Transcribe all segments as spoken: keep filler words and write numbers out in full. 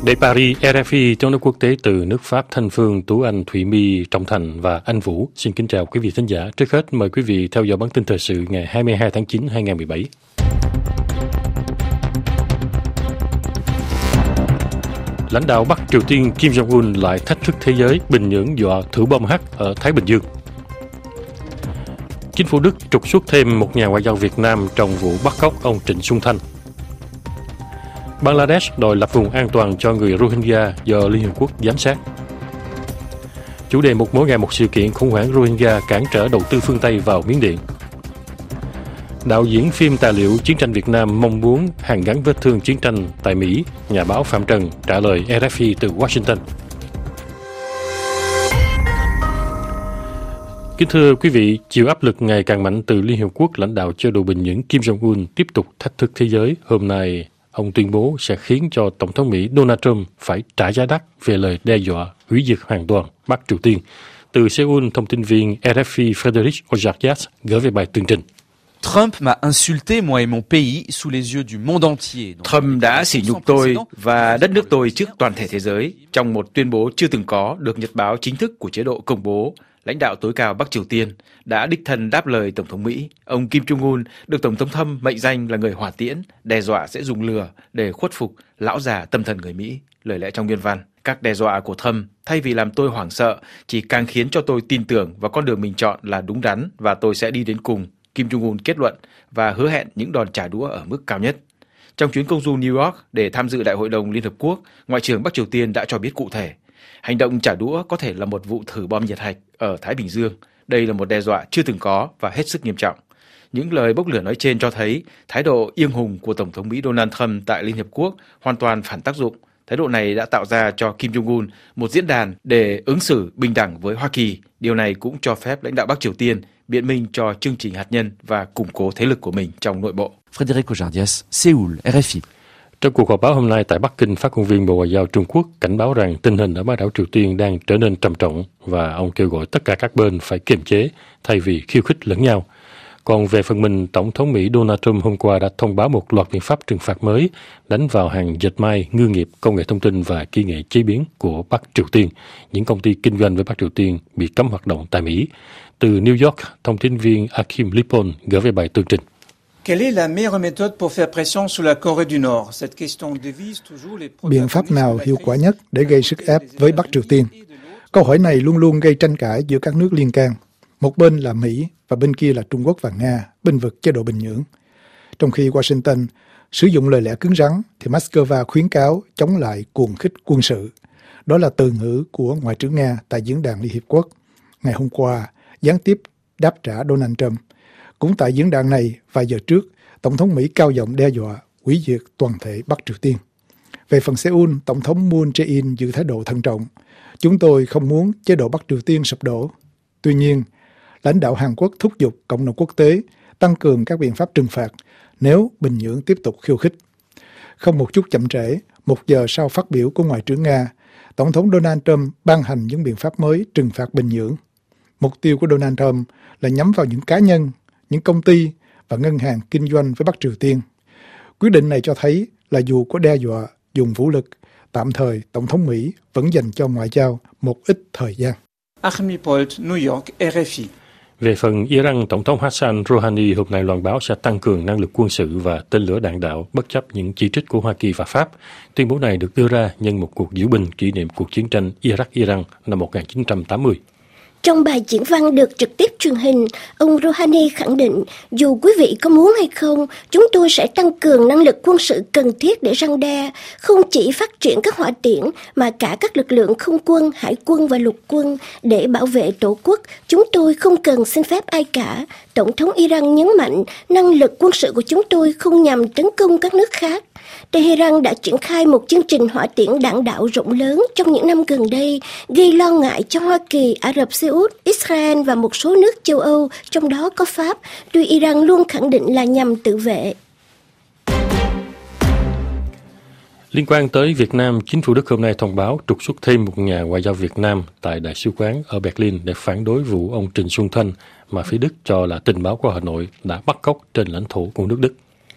Để Paris, rờ ép i tiếng nói quốc tế từ nước Pháp Thanh Phương, Tú Anh, Thụy My, Trọng Thành và Anh Vũ. Xin kính chào quý vị thính giả. Trước hết mời quý vị theo dõi bản tin thời sự ngày hai mươi hai tháng chín năm hai nghìn không trăm mười bảy. Lãnh đạo Bắc Triều Tiên Kim Jong-un lại thách thức thế giới, Bình Nhưỡng dọa thử bom H ở Thái Bình Dương. Chính phủ Đức trục xuất thêm một nhà ngoại giao Việt Nam trong vụ bắt cóc ông Trịnh Xuân Thanh. Bangladesh đòi lập vùng an toàn cho người Rohingya do Liên Hợp Quốc giám sát. Chủ đề một mỗi ngày một sự kiện khủng hoảng Rohingya cản trở đầu tư phương Tây vào Miến Điện. Đạo diễn phim tài liệu Chiến tranh Việt Nam mong muốn hàn gắn vết thương chiến tranh tại Mỹ, nhà báo Phạm Trần trả lời rờ ép i từ Washington. Kính thưa quý vị, chịu áp lực ngày càng mạnh từ Liên Hợp Quốc, lãnh đạo chế độ Bình Nhưỡng Kim Jong-un tiếp tục thách thức thế giới. Hôm nay, ông tuyên bố sẽ khiến cho Tổng thống Mỹ Donald Trump phải trả giá đắt về lời đe dọa hủy diệt hoàn toàn Bắc Triều Tiên. Từ Seoul, thông tin viên rờ ép i Frédéric Ojardias gửi về bài tường trình. Trump m'a insulté moi et mon pays sous les yeux du monde entier. Trump đã sỉ nhục tôi và đất nước tôi trước toàn thể thế giới trong một tuyên bố chưa từng có được nhật báo chính thức của chế độ công bố. Lãnh đạo tối cao Bắc Triều Tiên đã đích thân đáp lời Tổng thống Mỹ. Ông Kim Jong-un được Tổng thống Trump mệnh danh là người hỏa tiễn, đe dọa sẽ dùng lửa để khuất phục lão già tâm thần người Mỹ. Lời lẽ trong nguyên văn. Các đe dọa của Trump thay vì làm tôi hoảng sợ chỉ càng khiến cho tôi tin tưởng vào con đường mình chọn là đúng đắn và tôi sẽ đi đến cùng. Kim Jong-un kết luận và hứa hẹn những đòn trả đũa ở mức cao nhất. Trong chuyến công du New York để tham dự Đại hội đồng Liên Hợp Quốc, Ngoại trưởng Bắc Triều Tiên đã cho biết cụ thể, hành động trả đũa có thể là một vụ thử bom nhiệt hạch ở Thái Bình Dương. Đây là một đe dọa chưa từng có và hết sức nghiêm trọng. Những lời bốc lửa nói trên cho thấy thái độ yên hùng của Tổng thống Mỹ Donald Trump tại Liên Hợp Quốc hoàn toàn phản tác dụng. Thái độ này đã tạo ra cho Kim Jong-un một diễn đàn để ứng xử bình đẳng với Hoa Kỳ. Điều này cũng cho phép lãnh đạo Bắc Triều Tiên biện minh cho chương trình hạt nhân và củng cố thế lực của mình trong nội bộ. Frédéric Ojardias, Seoul, rờ ép i. Trong cuộc họp báo hôm nay tại Bắc Kinh, phát ngôn viên Bộ Ngoại giao Trung Quốc cảnh báo rằng tình hình ở bán đảo Triều Tiên đang trở nên trầm trọng và ông kêu gọi tất cả các bên phải kiềm chế thay vì khiêu khích lẫn nhau. Còn về phần mình, Tổng thống Mỹ Donald Trump hôm qua đã thông báo một loạt biện pháp trừng phạt mới đánh vào hàng dệt may, ngư nghiệp, công nghệ thông tin và kỹ nghệ chế biến của Bắc Triều Tiên. Những công ty kinh doanh với Bắc Triều Tiên bị cấm hoạt động tại Mỹ. Từ New York, thông tin viên Akim Lipon gửi về bài tường trình. Biện pháp nào hiệu quả nhất để gây sức ép với Bắc Triều Tiên? Câu hỏi này luôn luôn gây tranh cãi giữa các nước liên can. Một bên là Mỹ và bên kia là Trung Quốc và Nga, bênh vực chế độ Bình Nhưỡng. Trong khi Washington sử dụng lời lẽ cứng rắn, thì Moscow khuyến cáo chống lại cuồng khích quân sự. Đó là từ ngữ của Ngoại trưởng Nga tại diễn đàn Liên Hiệp Quốc. Ngày hôm qua, gián tiếp đáp trả Donald Trump. Cũng tại diễn đàn này, vài giờ trước, Tổng thống Mỹ cao giọng đe dọa hủy diệt toàn thể Bắc Triều Tiên. Về phần Seoul, Tổng thống Moon Jae-in giữ thái độ thận trọng. Chúng tôi không muốn chế độ Bắc Triều Tiên sụp đổ. Tuy nhiên, lãnh đạo Hàn Quốc thúc giục cộng đồng quốc tế tăng cường các biện pháp trừng phạt nếu Bình Nhưỡng tiếp tục khiêu khích. Không một chút chậm trễ, một giờ sau phát biểu của Ngoại trưởng Nga, Tổng thống Donald Trump ban hành những biện pháp mới trừng phạt Bình Nhưỡng. Mục tiêu của Donald Trump là nhắm vào những cá nhân, những công ty và ngân hàng kinh doanh với Bắc Triều Tiên. Quyết định này cho thấy là dù có đe dọa dùng vũ lực, tạm thời Tổng thống Mỹ vẫn dành cho ngoại giao một ít thời gian. New York, rờ ép i. Về phần Iran, Tổng thống Hassan Rouhani hôm nay loan báo sẽ tăng cường năng lực quân sự và tên lửa đạn đạo bất chấp những chỉ trích của Hoa Kỳ và Pháp. Tuyên bố này được đưa ra nhân một cuộc diễu binh kỷ niệm cuộc chiến tranh Iraq-Iran năm một nghìn chín trăm tám mươi. Trong bài diễn văn được trực tiếp truyền hình, ông Rouhani khẳng định dù quý vị có muốn hay không, chúng tôi sẽ tăng cường năng lực quân sự cần thiết để răn đe, không chỉ phát triển các hỏa tiễn mà cả các lực lượng không quân, hải quân và lục quân để bảo vệ tổ quốc. Chúng tôi không cần xin phép ai cả. Tổng thống Iran nhấn mạnh năng lực quân sự của chúng tôi không nhằm tấn công các nước khác. Tehran đã triển khai một chương trình hỏa tiễn đạn đạo rộng lớn trong những năm gần đây, gây lo ngại cho Hoa Kỳ, Ả Rập Xê Út, Israel và một số nước châu Âu, trong đó có Pháp, tuy Iran luôn khẳng định là nhằm tự vệ. Liên quan tới Việt Nam, chính phủ Đức hôm nay thông báo trục xuất thêm một nhà ngoại giao Việt Nam tại Đại sứ quán ở Berlin để phản đối vụ ông Trịnh Xuân Thanh mà phía Đức cho là tình báo của Hà Nội đã bắt cóc trên lãnh thổ của nước Đức.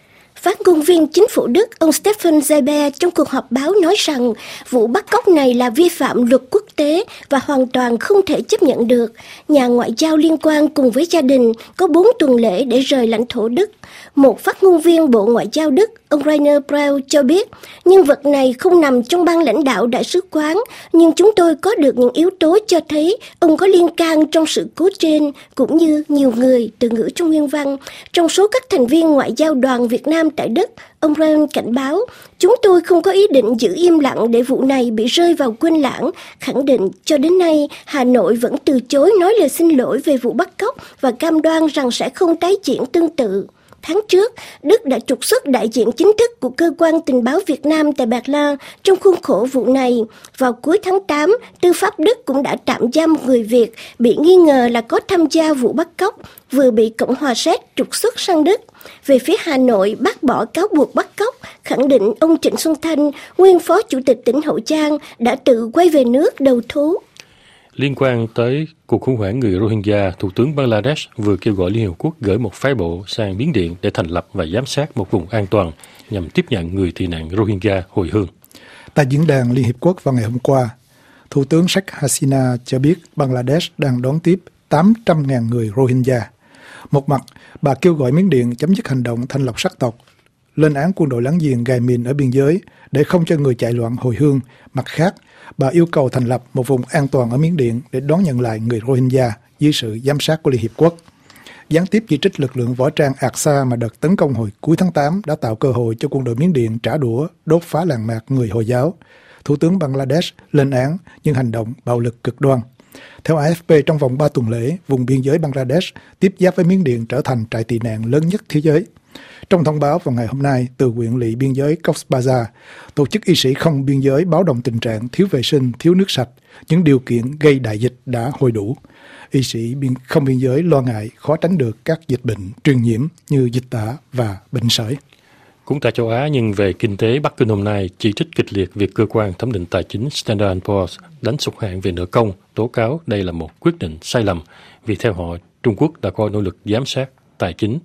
Phát ngôn viên chính phủ Đức, ông Stefan Seibert trong cuộc họp báo nói rằng vụ bắt cóc này là vi phạm luật quốc tế và hoàn toàn không thể chấp nhận được. Nhà ngoại giao liên quan cùng với gia đình có bốn tuần lễ để rời lãnh thổ Đức. Một phát ngôn viên Bộ Ngoại giao Đức, ông Rainer Braun cho biết, nhân vật này không nằm trong ban lãnh đạo đại sứ quán, nhưng chúng tôi có được những yếu tố cho thấy ông có liên can trong sự cố trên, cũng như nhiều người, từ ngữ trong nguyên văn. Trong số các thành viên ngoại giao đoàn Việt Nam tại Đức, ông Braun cảnh báo, chúng tôi không có ý định giữ im lặng để vụ này bị rơi vào quên lãng, khẳng định cho đến nay Hà Nội vẫn từ chối nói lời xin lỗi về vụ bắt cóc và cam đoan rằng sẽ không tái diễn tương tự. Tháng trước, Đức đã trục xuất đại diện chính thức của cơ quan tình báo Việt Nam tại Berlin trong khuôn khổ vụ này. Vào cuối tháng tám, tư pháp Đức cũng đã tạm giam một người Việt bị nghi ngờ là có tham gia vụ bắt cóc, vừa bị Cộng hòa Séc trục xuất sang Đức. Về phía Hà Nội bác bỏ cáo buộc bắt cóc, khẳng định ông Trịnh Xuân Thanh, nguyên phó chủ tịch tỉnh Hậu Giang, đã tự quay về nước đầu thú. Liên quan tới cuộc khủng hoảng người Rohingya, Thủ tướng Bangladesh vừa kêu gọi Liên Hợp Quốc gửi một phái bộ sang Miến Điện để thành lập và giám sát một vùng an toàn nhằm tiếp nhận người tị nạn Rohingya hồi hương. Tại diễn đàn Liên Hiệp Quốc vào ngày hôm qua, Thủ tướng Sheikh Hasina cho biết Bangladesh đang đón tiếp tám trăm nghìn người Rohingya. Một mặt, bà kêu gọi Miến Điện chấm dứt hành động thanh lọc sắc tộc, lên án quân đội láng giềng gài mìn ở biên giới để không cho người chạy loạn hồi hương. Mặt khác, bà yêu cầu thành lập một vùng an toàn ở Miến Điện để đón nhận lại người Rohingya dưới sự giám sát của Liên Hiệp Quốc. Gián tiếp chỉ trích lực lượng võ trang a xê a mà đợt tấn công hồi cuối tháng tám đã tạo cơ hội cho quân đội Miến Điện trả đũa, đốt phá làng mạc người Hồi giáo. Thủ tướng Bangladesh lên án những hành động bạo lực cực đoan. Theo a ép pê, trong vòng ba tuần lễ, vùng biên giới Bangladesh tiếp giáp với Miến Điện trở thành trại tị nạn lớn nhất thế giới. Trong thông báo vào ngày hôm nay từ huyện lỵ biên giới Cox's Bazar, tổ chức y sĩ không biên giới báo động tình trạng thiếu vệ sinh, thiếu nước sạch, những điều kiện gây đại dịch đã hồi đủ. Y sĩ biên không biên giới lo ngại khó tránh được các dịch bệnh truyền nhiễm như dịch tả và bệnh sởi. Cũng tại châu Á, nhưng về kinh tế, Bắc Kinh hôm nay chỉ trích kịch liệt việc cơ quan thẩm định tài chính Standard and Poor's đánh sụt hạng về nợ công, tố cáo đây là một quyết định sai lầm vì theo họ Trung Quốc đã có nỗ lực giám sát tài chính.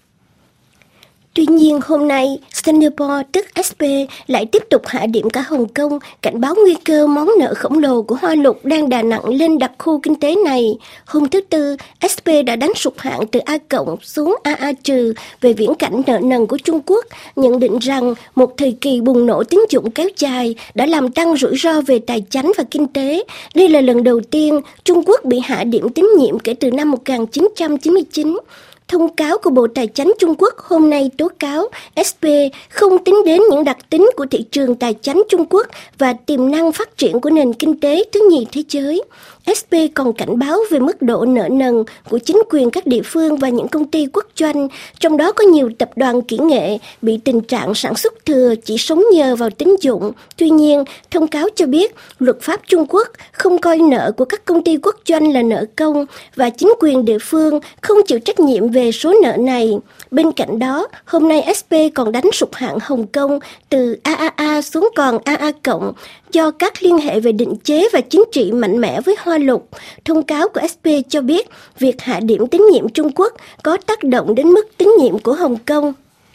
Tuy nhiên, hôm nay, Standard Poor's tức ét pê lại tiếp tục hạ điểm cả Hồng Kông, cảnh báo nguy cơ món nợ khổng lồ của Hoa Lục đang đà nặng lên đặc khu kinh tế này. Hôm thứ Tư, ét pê đã đánh sụt hạng từ A cộng xuống a a trừ về viễn cảnh nợ nần của Trung Quốc, nhận định rằng một thời kỳ bùng nổ tín dụng kéo dài đã làm tăng rủi ro về tài chính và kinh tế. Đây là lần đầu tiên Trung Quốc bị hạ điểm tín nhiệm kể từ năm một nghìn chín trăm chín mươi chín. Thông cáo của Bộ Tài chính Trung Quốc hôm nay tố cáo ét pê không tính đến những đặc tính của thị trường tài chính Trung Quốc và tiềm năng phát triển của nền kinh tế thứ nhì thế giới. ét pê còn cảnh báo về mức độ nợ nần của chính quyền các địa phương và những công ty quốc doanh, trong đó có nhiều tập đoàn kỹ nghệ bị tình trạng sản xuất thừa chỉ sống nhờ vào tín dụng. Tuy nhiên, thông cáo cho biết luật pháp Trung Quốc không coi nợ của các công ty quốc doanh là nợ công và chính quyền địa phương không chịu trách nhiệm về số nợ này. Bên cạnh đó, hôm nay ét pê còn đánh sụt hạng Hồng Kông từ a a a xuống còn a a cộng do các liên hệ về định chế và chính trị mạnh mẽ với Hoa Lục. Thông cáo của ét pê cho biết việc hạ điểm tín nhiệm Trung Quốc có tác động đến mức tín nhiệm của Hồng Kông.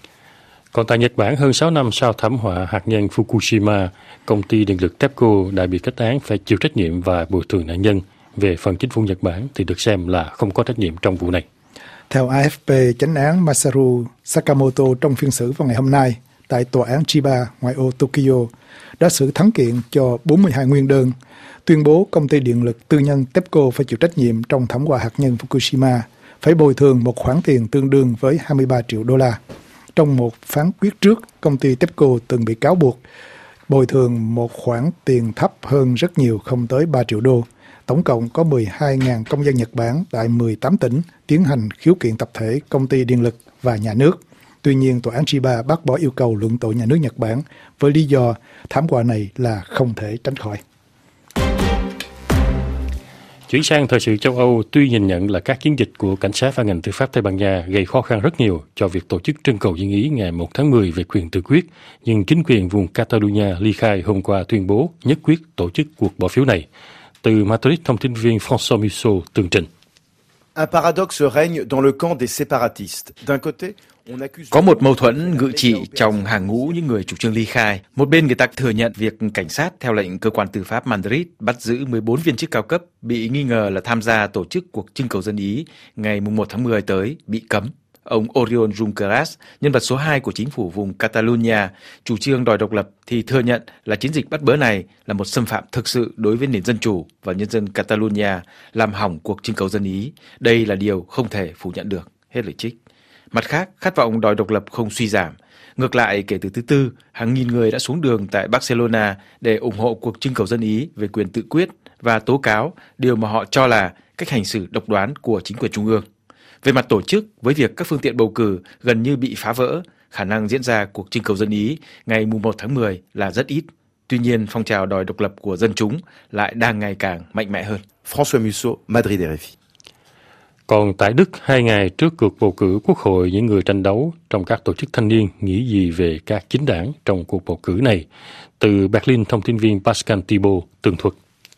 Còn tại Nhật Bản, hơn sáu năm sau thảm họa hạt nhân Fukushima, công ty điện lực TEPCO đã bị kết án phải chịu trách nhiệm và bồi thường nạn nhân. Về phần chính phủ Nhật Bản thì được xem là không có trách nhiệm trong vụ này. Theo a ép pê, chánh án Masaru Sakamoto trong phiên xử vào ngày hôm nay tại tòa án Chiba, ngoại ô Tokyo, đã xử thắng kiện cho bốn mươi hai nguyên đơn, tuyên bố công ty điện lực tư nhân TEPCO phải chịu trách nhiệm trong thảm họa hạt nhân Fukushima, phải bồi thường một khoản tiền tương đương với hai mươi ba triệu đô la. Trong một phán quyết trước, công ty TEPCO từng bị cáo buộc bồi thường một khoản tiền thấp hơn rất nhiều, không tới ba triệu đô. Tổng cộng có mười hai nghìn công dân Nhật Bản tại mười tám tỉnh tiến hành khiếu kiện tập thể công ty điện lực và nhà nước. Tuy nhiên, tòa án Chiba bác bỏ yêu cầu luận tội nhà nước Nhật Bản với lý do thảm họa này là không thể tránh khỏi. Chuyển sang thời sự châu Âu, tuy nhìn nhận là các chiến dịch của cảnh sát và ngành tư pháp Tây Ban Nha gây khó khăn rất nhiều cho việc tổ chức trưng cầu dân ý ngày một tháng mười về quyền tự quyết, nhưng chính quyền vùng Catalonia ly khai hôm qua tuyên bố nhất quyết tổ chức cuộc bỏ phiếu này. Từ Madrid, thông tin viên François Musso tường trình. Un paradoxe règne dans le camp des séparatistes. D'un côté, Có một mâu thuẫn ngự trị trong hàng ngũ những người chủ trương ly khai. Một bên người ta thừa nhận việc cảnh sát theo lệnh cơ quan tư pháp Madrid bắt giữ mười bốn viên chức cao cấp bị nghi ngờ là tham gia tổ chức cuộc trưng cầu dân Ý ngày mùng một tháng mười tới bị cấm. Ông Oriol Junqueras, nhân vật số hai của chính phủ vùng Catalonia, chủ trương đòi độc lập thì thừa nhận là chiến dịch bắt bớ này là một xâm phạm thực sự đối với nền dân chủ và nhân dân Catalonia, làm hỏng cuộc trưng cầu dân Ý. Đây là điều không thể phủ nhận được. Hết lời trích. Mặt khác, khát vọng đòi độc lập không suy giảm. Ngược lại, kể từ thứ Tư, hàng nghìn người đã xuống đường tại Barcelona để ủng hộ cuộc trưng cầu dân Ý về quyền tự quyết và tố cáo điều mà họ cho là cách hành xử độc đoán của chính quyền trung ương. Về mặt tổ chức, với việc các phương tiện bầu cử gần như bị phá vỡ, khả năng diễn ra cuộc trưng cầu dân Ý ngày mùng một tháng mười là rất ít. Tuy nhiên, phong trào đòi độc lập của dân chúng lại đang ngày càng mạnh mẽ hơn. François Musso, Madrid R F I. Còn tại Đức, hai ngày trước cuộc bầu cử quốc hội, những người tranh đấu trong các tổ chức thanh niên nghĩ gì về các chính đảng trong cuộc bầu cử này? Từ Berlin, thông tin viên Pascal Thibault tường thuật.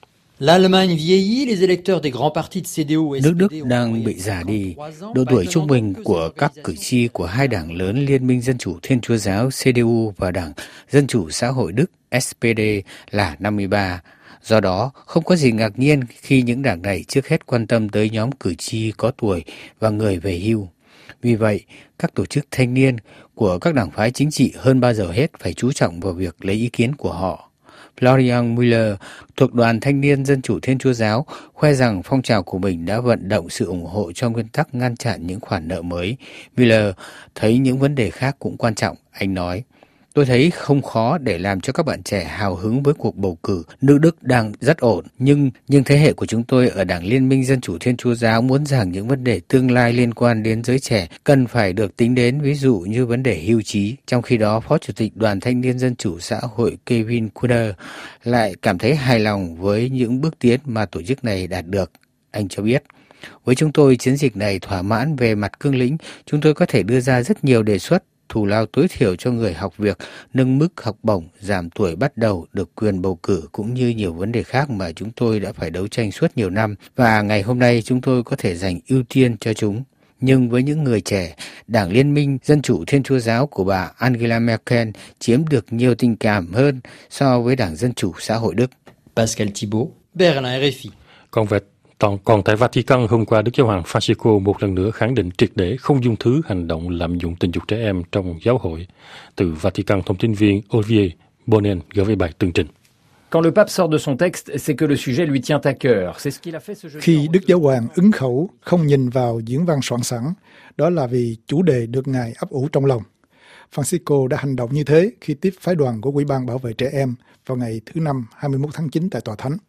Nước Đức đang bị già đi. Độ tuổi trung bình của các cử tri của hai đảng lớn Liên minh Dân chủ Thiên Chúa giáo C D U và Đảng Dân chủ Xã hội Đức S P D là năm mươi ba. Do đó, không có gì ngạc nhiên khi những đảng này trước hết quan tâm tới nhóm cử tri có tuổi và người về hưu. Vì vậy, các tổ chức thanh niên của các đảng phái chính trị hơn bao giờ hết phải chú trọng vào việc lấy ý kiến của họ. Florian Müller thuộc Đoàn Thanh niên Dân chủ Thiên Chúa giáo khoe rằng phong trào của mình đã vận động sự ủng hộ cho nguyên tắc ngăn chặn những khoản nợ mới. Müller thấy những vấn đề khác cũng quan trọng. Anh nói, tôi thấy không khó để làm cho các bạn trẻ hào hứng với cuộc bầu cử. Nước Đức đang rất ổn, nhưng nhưng thế hệ của chúng tôi ở Đảng Liên minh Dân chủ Thiên Chúa giáo muốn rằng những vấn đề tương lai liên quan đến giới trẻ cần phải được tính đến, ví dụ như vấn đề hưu trí. Trong khi đó, Phó Chủ tịch Đoàn Thanh niên Dân chủ Xã hội Kevin Kuder lại cảm thấy hài lòng với những bước tiến mà tổ chức này đạt được. Anh cho biết, với chúng tôi, chiến dịch này thỏa mãn về mặt cương lĩnh. Chúng tôi có thể đưa ra rất nhiều đề xuất: thù lao tối thiểu cho người học việc, nâng mức học bổng, giảm tuổi bắt đầu, được quyền bầu cử, cũng như nhiều vấn đề khác mà chúng tôi đã phải đấu tranh suốt nhiều năm, và ngày hôm nay chúng tôi có thể dành ưu tiên cho chúng. Nhưng với những người trẻ, Đảng Liên minh Dân chủ Thiên Chúa giáo của bà Angela Merkel chiếm được nhiều tình cảm hơn so với Đảng Dân chủ Xã hội Đức. Pascal Thibault, Berlin R F I. Còn về Còn tại Vatican, hôm qua Đức Giáo hoàng Francisco một lần nữa khẳng định triệt để không dung thứ hành động lạm dụng tình dục trẻ em trong giáo hội. Từ Vatican, thông tin viên Olivier Bonen gửi về bài tường trình. Quand le pape sort de son texte, c'est que le sujet lui tient à cœur. C'est ce qu'il a fait ce jeudi. Khi Đức Giáo hoàng ứng khẩu không nhìn vào diễn văn soạn sẵn, đó là vì chủ đề được Ngài ấp ủ trong lòng. Francisco đã hành động như thế khi tiếp phái đoàn của Ủy ban Bảo vệ Trẻ Em vào ngày thứ Năm hai mươi mốt tháng chín tại Tòa Thánh.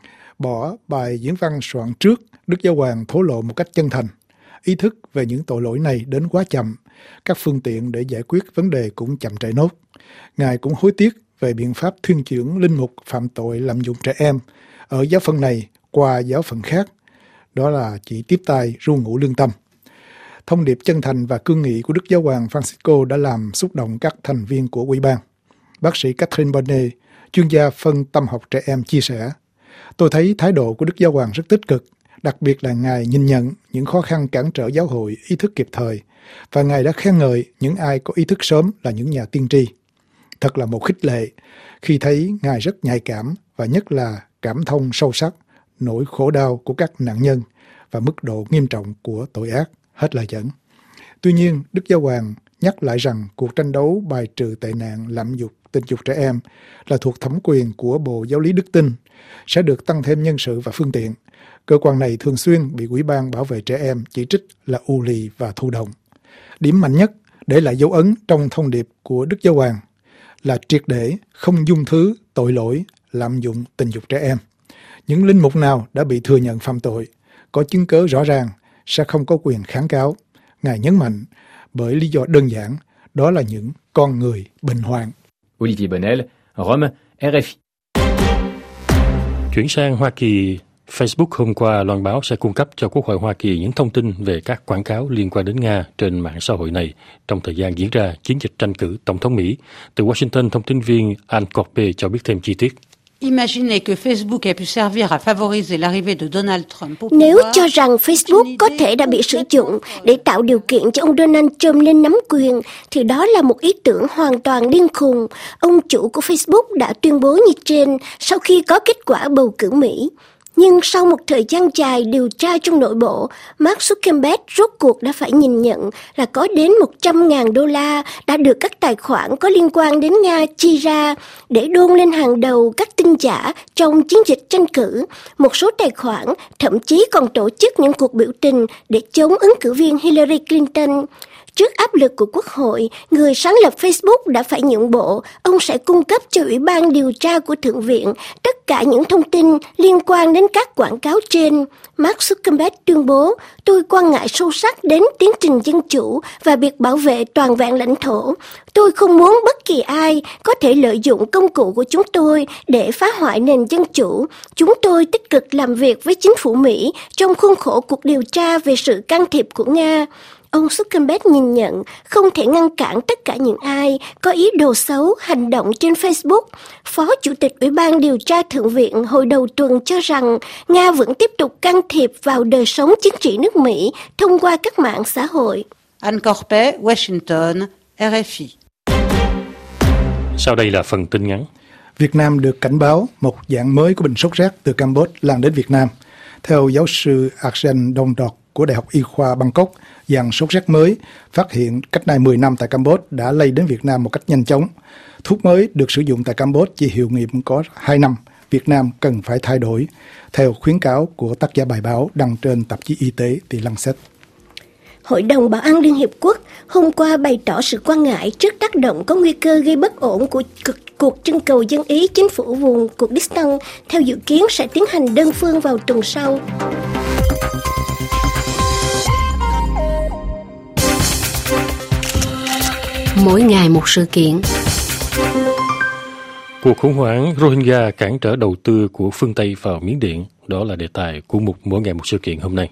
Bỏ bài diễn văn soạn trước, Đức Giáo hoàng thổ lộ một cách chân thành. Ý thức về những tội lỗi này đến quá chậm, các phương tiện để giải quyết vấn đề cũng chậm trễ nốt. Ngài cũng hối tiếc về biện pháp thuyên chuyển linh mục phạm tội lạm dụng trẻ em ở giáo phận này qua giáo phận khác, đó là chỉ tiếp tay ru ngủ lương tâm. Thông điệp chân thành và cương nghị của Đức Giáo hoàng Francisco đã làm xúc động các thành viên của Ủy ban. Bác sĩ Catherine Bonnet, chuyên gia phân tâm học trẻ em, chia sẻ: tôi thấy thái độ của Đức Giáo hoàng rất tích cực, đặc biệt là Ngài nhìn nhận những khó khăn cản trở giáo hội ý thức kịp thời, và Ngài đã khen ngợi những ai có ý thức sớm là những nhà tiên tri. Thật là một khích lệ khi thấy Ngài rất nhạy cảm và nhất là cảm thông sâu sắc nỗi khổ đau của các nạn nhân và mức độ nghiêm trọng của tội ác. Hết lời dẫn. Tuy nhiên, Đức Giáo hoàng nhắc lại rằng cuộc tranh đấu bài trừ tệ nạn lạm dụng tình dục trẻ em là thuộc thẩm quyền của Bộ Giáo lý Đức Tin, sẽ được tăng thêm nhân sự và phương tiện. Cơ quan này thường xuyên bị Ủy ban Bảo vệ Trẻ Em chỉ trích là u lì và thụ động. Điểm mạnh nhất để lại dấu ấn trong thông điệp của Đức Giáo hoàng là triệt để không dung thứ tội lỗi lạm dụng tình dục trẻ em. Những linh mục nào đã bị thừa nhận phạm tội, có chứng cớ rõ ràng, sẽ không có quyền kháng cáo. Ngài nhấn mạnh, bởi lý do đơn giản, đó là những con người bệnh hoạn. Olivier Bonnel, Rome, R F I. Chuyển sang Hoa Kỳ, Facebook hôm qua loan báo sẽ cung cấp cho Quốc hội Hoa Kỳ những thông tin về các quảng cáo liên quan đến Nga trên mạng xã hội này trong thời gian diễn ra chiến dịch tranh cử Tổng thống Mỹ. Từ Washington, thông tin viên Anne Corpé cho biết thêm chi tiết. Nếu cho rằng Facebook có thể đã bị sử dụng để tạo điều kiện cho ông Donald Trump lên nắm quyền, thì đó là một ý tưởng hoàn toàn điên khùng. Ông chủ của Facebook đã tuyên bố như trên sau khi có kết quả bầu cử Mỹ. Nhưng sau một thời gian dài điều tra trong nội bộ, Mark Zuckerberg rốt cuộc đã phải nhìn nhận là có đến một trăm nghìn đô la đã được các tài khoản có liên quan đến Nga chi ra để đôn lên hàng đầu các tin giả trong chiến dịch tranh cử. Một số tài khoản thậm chí còn tổ chức những cuộc biểu tình để chống ứng cử viên Hillary Clinton. Trước áp lực của Quốc hội, người sáng lập Facebook đã phải nhượng bộ. Ông sẽ cung cấp cho Ủy ban điều tra của Thượng viện tất cả những thông tin liên quan đến các quảng cáo trên. Mark Zuckerberg tuyên bố, tôi quan ngại sâu sắc đến tiến trình dân chủ và việc bảo vệ toàn vẹn lãnh thổ. Tôi không muốn bất kỳ ai có thể lợi dụng công cụ của chúng tôi để phá hoại nền dân chủ. Chúng tôi tích cực làm việc với chính phủ Mỹ trong khuôn khổ cuộc điều tra về sự can thiệp của Nga. Ông Zuckerberg nhìn nhận không thể ngăn cản tất cả những ai có ý đồ xấu hành động trên Facebook. Phó Chủ tịch Ủy ban điều tra Thượng viện hồi đầu tuần cho rằng Nga vẫn tiếp tục can thiệp vào đời sống chính trị nước Mỹ thông qua các mạng xã hội. Anne Corpet, Washington, R F I. Sau đây là phần tin ngắn. Việt Nam được cảnh báo một dạng mới của bệnh sốt rét từ Campuchia lan đến Việt Nam. Theo giáo sư Arsen Dongdok của Đại học Y khoa Bangkok, dạng sốt rét mới phát hiện cách nay mười năm tại Campuchia đã lây đến Việt Nam một cách nhanh chóng. Thuốc mới được sử dụng tại Campuchia chỉ hiệu nghiệm có hai năm. Việt Nam cần phải thay đổi, theo khuyến cáo của tác giả bài báo đăng trên tạp chí y tế The Lancet. Hội đồng Bảo an Liên Hiệp Quốc hôm qua bày tỏ sự quan ngại trước tác động có nguy cơ gây bất ổn của cuộc trưng cầu dân ý chính phủ vùng Kurdistan, theo dự kiến sẽ tiến hành đơn phương vào tuần sau. Mỗi ngày một sự kiện. Cuộc khủng hoảng Rohingya cản trở đầu tư của phương Tây vào Miến Điện. Đó là đề tài của mục Mỗi ngày một sự kiện hôm nay.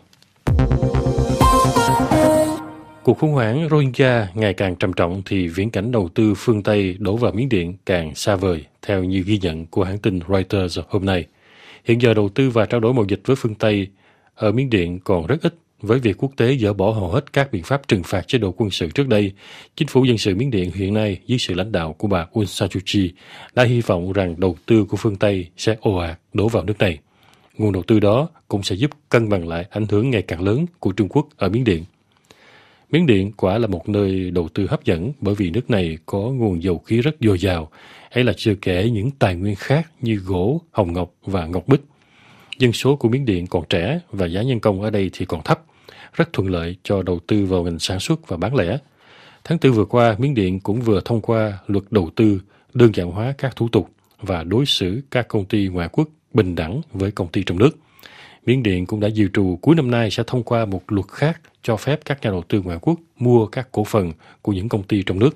Cuộc khủng hoảng Rohingya ngày càng trầm trọng thì viễn cảnh đầu tư phương Tây đổ vào Miến Điện càng xa vời, theo như ghi nhận của hãng tin Reuters hôm nay. Hiện giờ đầu tư và trao đổi mậu dịch với phương Tây ở Miến Điện còn rất ít. Với việc quốc tế dỡ bỏ hầu hết các biện pháp trừng phạt chế độ quân sự trước đây, chính phủ dân sự Miến Điện hiện nay dưới sự lãnh đạo của bà Aung San Suu Kyi đã hy vọng rằng đầu tư của phương Tây sẽ ồ ạt đổ vào nước này. Nguồn đầu tư đó cũng sẽ giúp cân bằng lại ảnh hưởng ngày càng lớn của Trung Quốc ở Miến Điện. Miến Điện quả là một nơi đầu tư hấp dẫn bởi vì nước này có nguồn dầu khí rất dồi dào, ấy là chưa kể những tài nguyên khác như gỗ, hồng ngọc và ngọc bích. Dân số của Miến Điện còn trẻ và giá nhân công ở đây thì còn thấp, rất thuận lợi cho đầu tư vào ngành sản xuất và bán lẻ. Tháng tư vừa qua, Miến Điện cũng vừa thông qua luật đầu tư, đơn giản hóa các thủ tục và đối xử các công ty ngoại quốc bình đẳng với công ty trong nước. Miến Điện cũng đã dự trù cuối năm nay sẽ thông qua một luật khác cho phép các nhà đầu tư ngoại quốc mua các cổ phần của những công ty trong nước.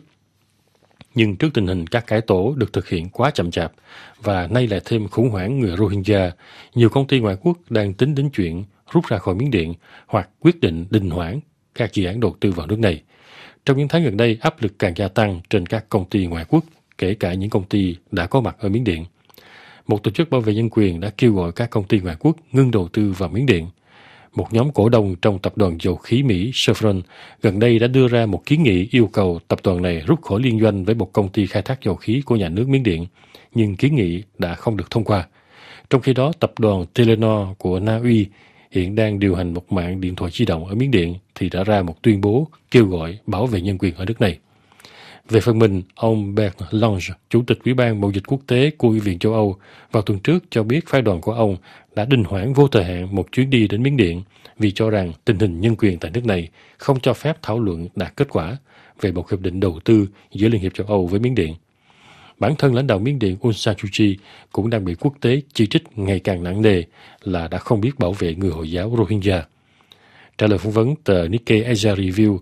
Nhưng trước tình hình các cải tổ được thực hiện quá chậm chạp và nay lại thêm khủng hoảng người Rohingya, nhiều công ty ngoại quốc đang tính đến chuyện rút ra khỏi Miến Điện hoặc quyết định đình hoãn các dự án đầu tư vào nước này. Trong những tháng gần đây, áp lực càng gia tăng trên các công ty ngoại quốc, kể cả những công ty đã có mặt ở Miến Điện. Một tổ chức bảo vệ nhân quyền đã kêu gọi các công ty ngoại quốc ngưng đầu tư vào Miến Điện. Một nhóm cổ đông trong tập đoàn dầu khí Mỹ Chevron gần đây đã đưa ra một kiến nghị yêu cầu tập đoàn này rút khỏi liên doanh với một công ty khai thác dầu khí của nhà nước Miến Điện, nhưng kiến nghị đã không được thông qua. Trong khi đó, tập đoàn Telenor của Na Uy hiện đang điều hành một mạng điện thoại di động ở Miến Điện thì đã ra một tuyên bố kêu gọi bảo vệ nhân quyền ở nước này. Về phần mình, ông Bert Lange, Chủ tịch Ủy ban Mậu dịch Quốc tế của Ủy viện châu Âu, vào tuần trước cho biết phái đoàn của ông đã đình hoãn vô thời hạn một chuyến đi đến Miến Điện vì cho rằng tình hình nhân quyền tại nước này không cho phép thảo luận đạt kết quả về một hiệp định đầu tư giữa Liên hiệp châu Âu với Miến Điện. Bản thân lãnh đạo Miến Điện Aung San Suu Kyi cũng đang bị quốc tế chỉ trích ngày càng nặng nề là đã không biết bảo vệ người Hồi giáo Rohingya. Trả lời phỏng vấn tờ Nikkei Asia Review,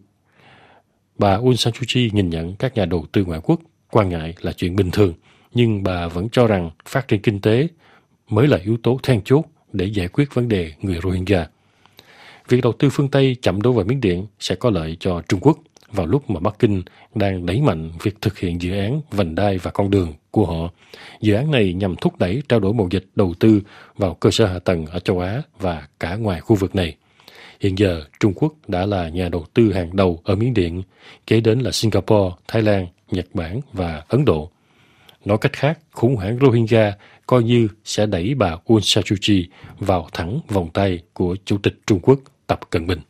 bà Aung San Suu Kyi nhìn nhận các nhà đầu tư ngoại quốc quan ngại là chuyện bình thường, nhưng bà vẫn cho rằng phát triển kinh tế mới là yếu tố then chốt để giải quyết vấn đề người Rohingya. Việc đầu tư phương Tây chậm đổ vào Miến Điện sẽ có lợi cho Trung Quốc vào lúc mà Bắc Kinh đang đẩy mạnh việc thực hiện dự án vành đai và con đường của họ. Dự án này nhằm thúc đẩy trao đổi mậu dịch đầu tư vào cơ sở hạ tầng ở châu Á và cả ngoài khu vực này. Hiện giờ, Trung Quốc đã là nhà đầu tư hàng đầu ở Miến Điện, kế đến là Singapore, Thái Lan, Nhật Bản và Ấn Độ. Nói cách khác, khủng hoảng Rohingya coi như sẽ đẩy bà Aung San Suu Kyi vào thẳng vòng tay của Chủ tịch Trung Quốc Tập Cận Bình.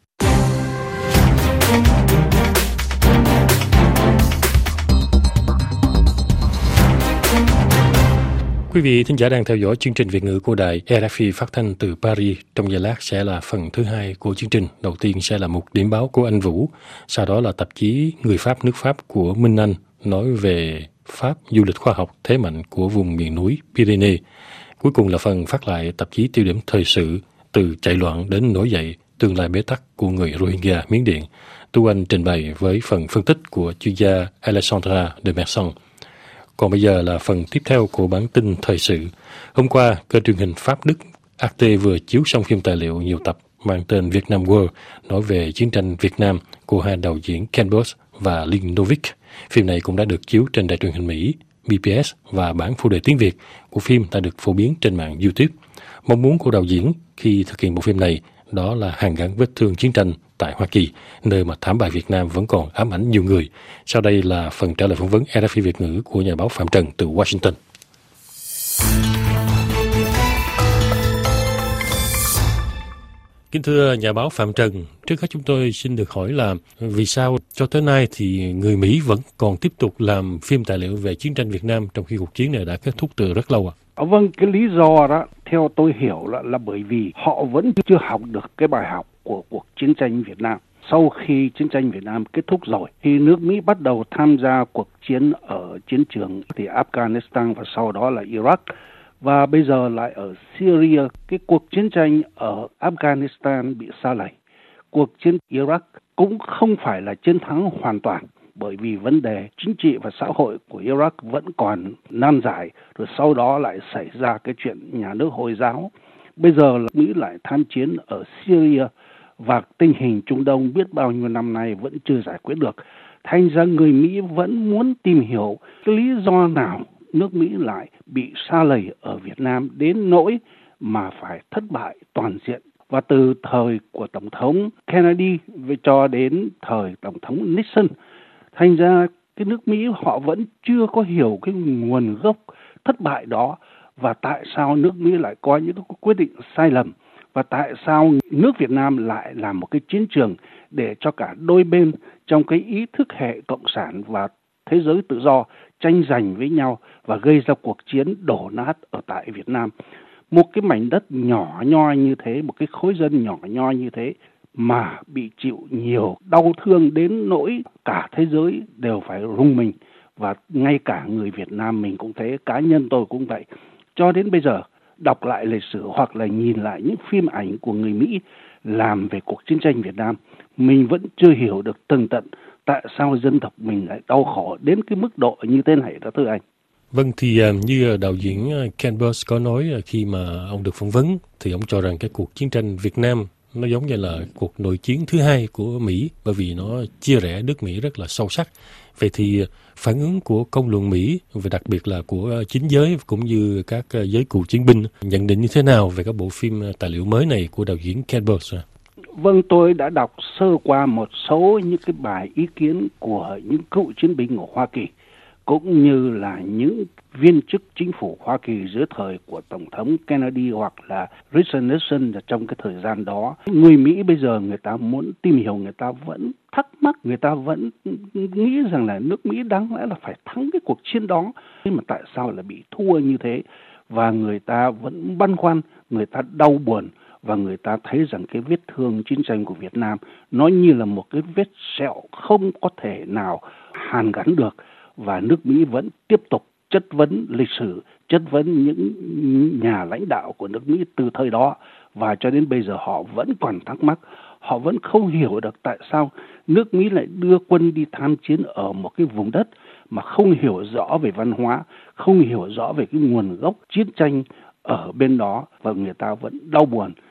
Quý vị thính giả đang theo dõi chương trình Việt ngữ của đài rờ ép i phát thanh từ Paris. Trong giây lát sẽ là phần thứ hai của chương trình. Đầu tiên sẽ là một điểm báo của anh Vũ, sau đó là tạp chí Người Pháp nước Pháp của Minh Anh nói về Pháp du lịch khoa học thế mạnh của vùng miền núi Pyrénées. Cuối cùng là phần phát lại tạp chí tiêu điểm thời sự từ chạy loạn đến nổi dậy tương lai bế tắc của người Rohingya Miến Điện. Tu Anh trình bày với phần phân tích của chuyên gia Alexandra de Merson. Còn bây giờ là phần tiếp theo của bản tin thời sự. Hôm qua, kênh truyền hình Pháp Đức a tê vừa chiếu xong phim tài liệu nhiều tập mang tên Vietnam War, nói về chiến tranh Việt Nam của hai đạo diễn Ken Burns và Lynn Novick. Phim này cũng đã được chiếu trên đài truyền hình Mỹ, bê pê ét, và bản phụ đề tiếng Việt của phim đã được phổ biến trên mạng YouTube. Mong muốn của đạo diễn khi thực hiện bộ phim này đó là hàn gắn vết thương chiến tranh tại Hoa Kỳ, nơi mà thảm bại Việt Nam vẫn còn ám ảnh nhiều người. Sau đây là phần trả lời phỏng vấn rờ ép i Việt ngữ của nhà báo Phạm Trần từ Washington. Kính thưa nhà báo Phạm Trần, trước hết chúng tôi xin được hỏi là vì sao cho tới nay thì người Mỹ vẫn còn tiếp tục làm phim tài liệu về chiến tranh Việt Nam trong khi cuộc chiến này đã kết thúc từ rất lâu ạ? À? Vâng, cái lý do đó theo tôi hiểu là, là bởi vì họ vẫn chưa học được cái bài học của cuộc chiến tranh Việt Nam. Sau khi chiến tranh Việt Nam kết thúc rồi, thì nước Mỹ bắt đầu tham gia cuộc chiến ở chiến trường thì Afghanistan và sau đó là Iraq. Và bây giờ lại ở Syria, cái cuộc chiến tranh ở Afghanistan bị sa lầy. Cuộc chiến Iraq cũng không phải là chiến thắng hoàn toàn, bởi vì vấn đề chính trị và xã hội của Iraq vẫn còn nan giải, rồi sau đó lại xảy ra cái chuyện nhà nước Hồi giáo. Bây giờ là Mỹ lại tham chiến ở Syria, và tình hình Trung Đông biết bao nhiêu năm nay vẫn chưa giải quyết được. Thành ra người Mỹ vẫn muốn tìm hiểu cái lý do nào nước Mỹ lại bị sa lầy ở Việt Nam đến nỗi mà phải thất bại toàn diện. Và từ thời của Tổng thống Kennedy cho đến thời Tổng thống Nixon, thành ra cái nước Mỹ họ vẫn chưa có hiểu cái nguồn gốc thất bại đó, và tại sao nước Mỹ lại có những quyết định sai lầm, và tại sao nước Việt Nam lại là một cái chiến trường để cho cả đôi bên trong cái ý thức hệ cộng sản và thế giới tự do tranh giành với nhau và gây ra cuộc chiến đổ nát ở tại Việt Nam. Một cái mảnh đất nhỏ nhoi như thế, một cái khối dân nhỏ nhoi như thế mà bị chịu nhiều đau thương đến nỗi cả thế giới đều phải rung mình, và ngay cả người Việt Nam mình cũng thế, cá nhân tôi cũng vậy. Cho đến bây giờ, đọc lại lịch sử hoặc là nhìn lại những phim ảnh của người Mỹ làm về cuộc chiến tranh Việt Nam, mình vẫn chưa hiểu được tường tận tại sao dân tộc mình lại đau khổ đến cái mức độ như thế này đó thưa anh. Vâng, thì như đạo diễn Ken Burns có nói khi mà ông được phỏng vấn, thì ông cho rằng cái cuộc chiến tranh Việt Nam nó giống như là cuộc nội chiến thứ hai của Mỹ, bởi vì nó chia rẽ nước Mỹ rất là sâu sắc. Vậy thì phản ứng của công luận Mỹ, và đặc biệt là của chính giới cũng như các giới cựu chiến binh, nhận định như thế nào về các bộ phim tài liệu mới này của đạo diễn Ken Burns? Vâng, tôi đã đọc sơ qua một số những cái bài ý kiến của những cựu chiến binh của Hoa Kỳ, cũng như là những viên chức chính phủ Hoa Kỳ dưới thời của Tổng thống Kennedy hoặc là Richard Nixon trong cái thời gian đó. Người Mỹ bây giờ người ta muốn tìm hiểu, người ta vẫn thắc mắc, người ta vẫn nghĩ rằng là nước Mỹ đáng lẽ là phải thắng cái cuộc chiến đó, nhưng mà tại sao lại bị thua như thế? Và người ta vẫn băn khoăn, người ta đau buồn, và người ta thấy rằng cái vết thương chiến tranh của Việt Nam nó như là một cái vết sẹo không có thể nào hàn gắn được. Và nước Mỹ vẫn tiếp tục chất vấn lịch sử, chất vấn những nhà lãnh đạo của nước Mỹ từ thời đó, và cho đến bây giờ họ vẫn còn thắc mắc, họ vẫn không hiểu được tại sao nước Mỹ lại đưa quân đi tham chiến ở một cái vùng đất mà không hiểu rõ về văn hóa, không hiểu rõ về cái nguồn gốc chiến tranh ở bên đó, và người ta vẫn đau buồn.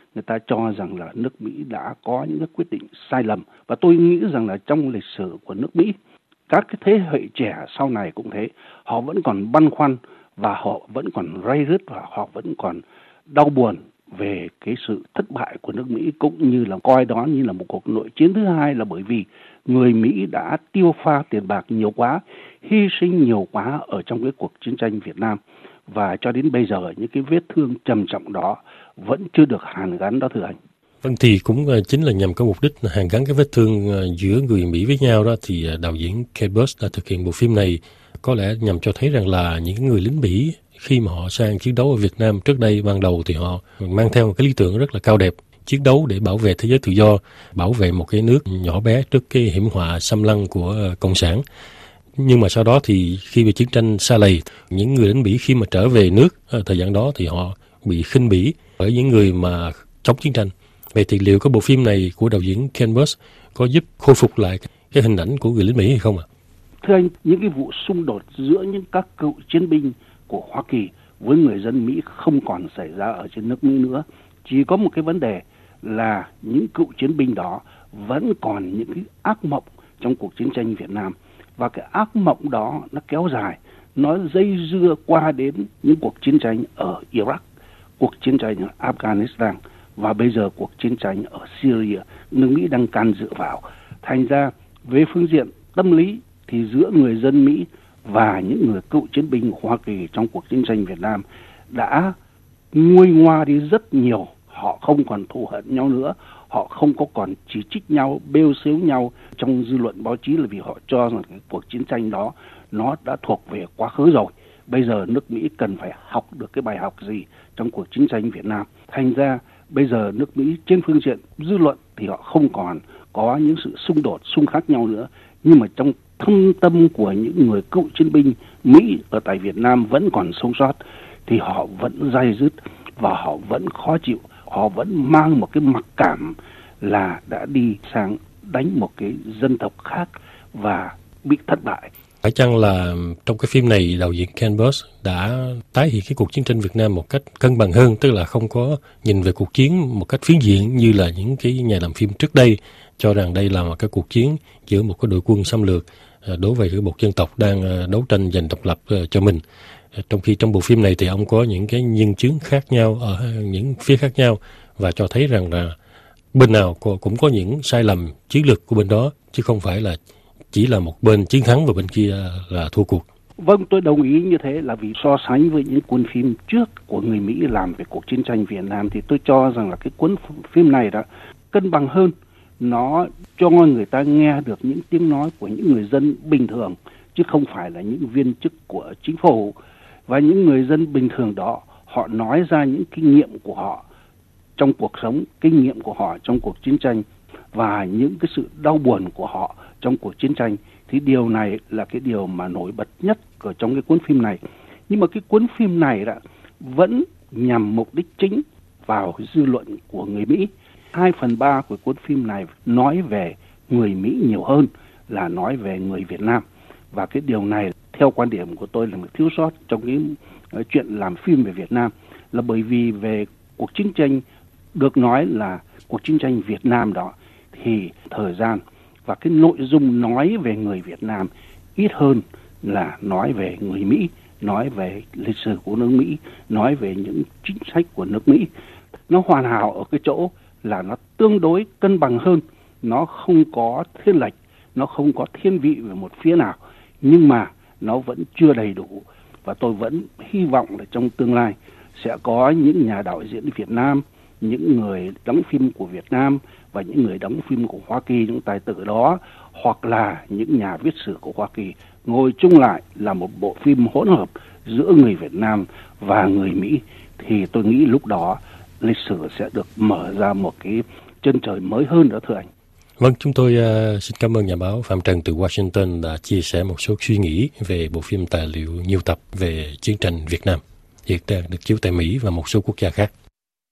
người ta cho rằng là nước Mỹ đã có những cái quyết định sai lầm. Và tôi nghĩ rằng là trong lịch sử của nước Mỹ, các cái thế hệ trẻ sau này cũng thế, họ vẫn còn băn khoăn và họ vẫn còn ray rứt và họ vẫn còn đau buồn về cái sự thất bại của nước Mỹ, cũng như là coi đó như là một cuộc nội chiến thứ hai, là bởi vì người Mỹ đã tiêu pha tiền bạc nhiều quá, hy sinh nhiều quá ở trong cái cuộc chiến tranh Việt Nam. Và cho đến bây giờ những cái vết thương trầm trọng đó vẫn chưa được hàn gắn đó, thưa anh. Vâng, thì cũng chính là nhằm có mục đích hàn gắn cái vết thương giữa người Mỹ với nhau đó, thì đạo diễn Kate Bush đã thực hiện bộ phim này có lẽ nhằm cho thấy rằng là những người lính Mỹ khi mà họ sang chiến đấu ở Việt Nam trước đây, ban đầu thì họ mang theo một cái lý tưởng rất là cao đẹp, chiến đấu để bảo vệ thế giới tự do, bảo vệ một cái nước nhỏ bé trước cái hiểm họa xâm lăng của Cộng sản. Nhưng mà sau đó thì khi bị chiến tranh sa lầy, những người lính Mỹ khi mà trở về nước ở thời gian đó thì họ bị khinh bỉ bởi những người mà chống chiến tranh. Vậy thì liệu có bộ phim này của đạo diễn Ken Bush có giúp khôi phục lại cái hình ảnh của người lính Mỹ hay không ạ? Thưa anh, những cái vụ xung đột giữa những các cựu chiến binh của Hoa Kỳ với người dân Mỹ không còn xảy ra ở trên nước Mỹ nữa. Chỉ có một cái vấn đề là những cựu chiến binh đó vẫn còn những cái ác mộng trong cuộc chiến tranh Việt Nam. Và cái ác mộng đó nó kéo dài, nó dây dưa qua đến những cuộc chiến tranh ở Iraq, cuộc chiến tranh ở Afghanistan và bây giờ cuộc chiến tranh ở Syria, nước Mỹ đang can dự vào. Thành ra về phương diện tâm lý thì giữa người dân Mỹ và những người cựu chiến binh Hoa Kỳ trong cuộc chiến tranh Việt Nam đã nguôi ngoa đi rất nhiều. Họ không còn thù hận nhau nữa, họ không có còn chỉ trích nhau, bêu xếu nhau trong dư luận báo chí, là vì họ cho rằng cái cuộc chiến tranh đó nó đã thuộc về quá khứ rồi. Bây giờ nước Mỹ cần phải học được cái bài học gì trong cuộc chiến tranh Việt Nam. Thành ra bây giờ nước Mỹ trên phương diện dư luận thì họ không còn có những sự xung đột, xung khắc nhau nữa. Nhưng mà trong thâm tâm của những người cựu chiến binh Mỹ ở tại Việt Nam vẫn còn sống sót, thì họ vẫn day dứt và họ vẫn khó chịu. Họ vẫn mang một cái mặc cảm là đã đi sang đánh một cái dân tộc khác và bị thất bại. Phải chăng là trong cái phim này đạo diễn Ken Bush đã tái hiện cái cuộc chiến tranh Việt Nam một cách cân bằng hơn, tức là không có nhìn về cuộc chiến một cách phiến diện như là những cái nhà làm phim trước đây cho rằng đây là một cái cuộc chiến giữa một cái đội quân xâm lược đối với cái một dân tộc đang đấu tranh giành độc lập cho mình. Trong khi trong bộ phim này thì ông có những cái nhân chứng khác nhau ở những phía khác nhau và cho thấy rằng là bên nào cũng có những sai lầm chiến lược của bên đó, chứ không phải là chỉ là một bên chiến thắng và bên kia là thua cuộc. Vâng, tôi đồng ý như thế, là vì so sánh với những cuốn phim trước của người Mỹ làm về cuộc chiến tranh Việt Nam thì tôi cho rằng là cái cuốn phim này đã cân bằng hơn. Nó cho người ta nghe được những tiếng nói của những người dân bình thường, chứ không phải là những viên chức của chính phủ. Và những người dân bình thường đó, họ nói ra những kinh nghiệm của họ trong cuộc sống, kinh nghiệm của họ trong cuộc chiến tranh và những cái sự đau buồn của họ trong cuộc chiến tranh. Thì điều này là cái điều mà nổi bật nhất ở trong cái cuốn phim này. Nhưng mà cái cuốn phim này đã vẫn nhằm mục đích chính vào dư luận của người Mỹ. Hai phần ba của cuốn phim này nói về người Mỹ nhiều hơn là nói về người Việt Nam. Và cái điều này theo quan điểm của tôi là một thiếu sót trong cái uh, chuyện làm phim về Việt Nam, là bởi vì về cuộc chiến tranh được nói là cuộc chiến tranh Việt Nam đó thì thời gian và cái nội dung nói về người Việt Nam ít hơn là nói về người Mỹ, nói về lịch sử của nước Mỹ, nói về những chính sách của nước Mỹ. Nó hoàn hảo ở cái chỗ là nó tương đối cân bằng hơn, nó không có thiên lệch, nó không có thiên vị về một phía nào, nhưng mà nó vẫn chưa đầy đủ. Và tôi vẫn hy vọng là trong tương lai sẽ có những nhà đạo diễn Việt Nam, những người đóng phim của Việt Nam và những người đóng phim của Hoa Kỳ, những tài tử đó, hoặc là những nhà viết sử của Hoa Kỳ ngồi chung lại là một bộ phim hỗn hợp giữa người Việt Nam và người Mỹ, thì tôi nghĩ lúc đó lịch sử sẽ được mở ra một cái chân trời mới hơn nữa, thưa anh. Vâng, chúng tôi uh, xin cảm ơn nhà báo Phạm Trần từ Washington đã chia sẻ một số suy nghĩ về bộ phim tài liệu nhiều tập về chiến tranh Việt Nam, hiện đang được chiếu tại Mỹ và một số quốc gia khác.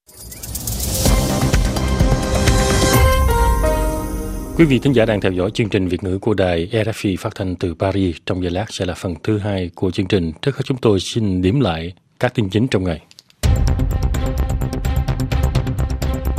Quý vị thính giả đang theo dõi chương trình Việt ngữ của đài rờ ép i phát thanh từ Paris. Trong giây lát sẽ là phần thứ hai của chương trình. Trước hết chúng tôi xin điểm lại các tin chính trong ngày.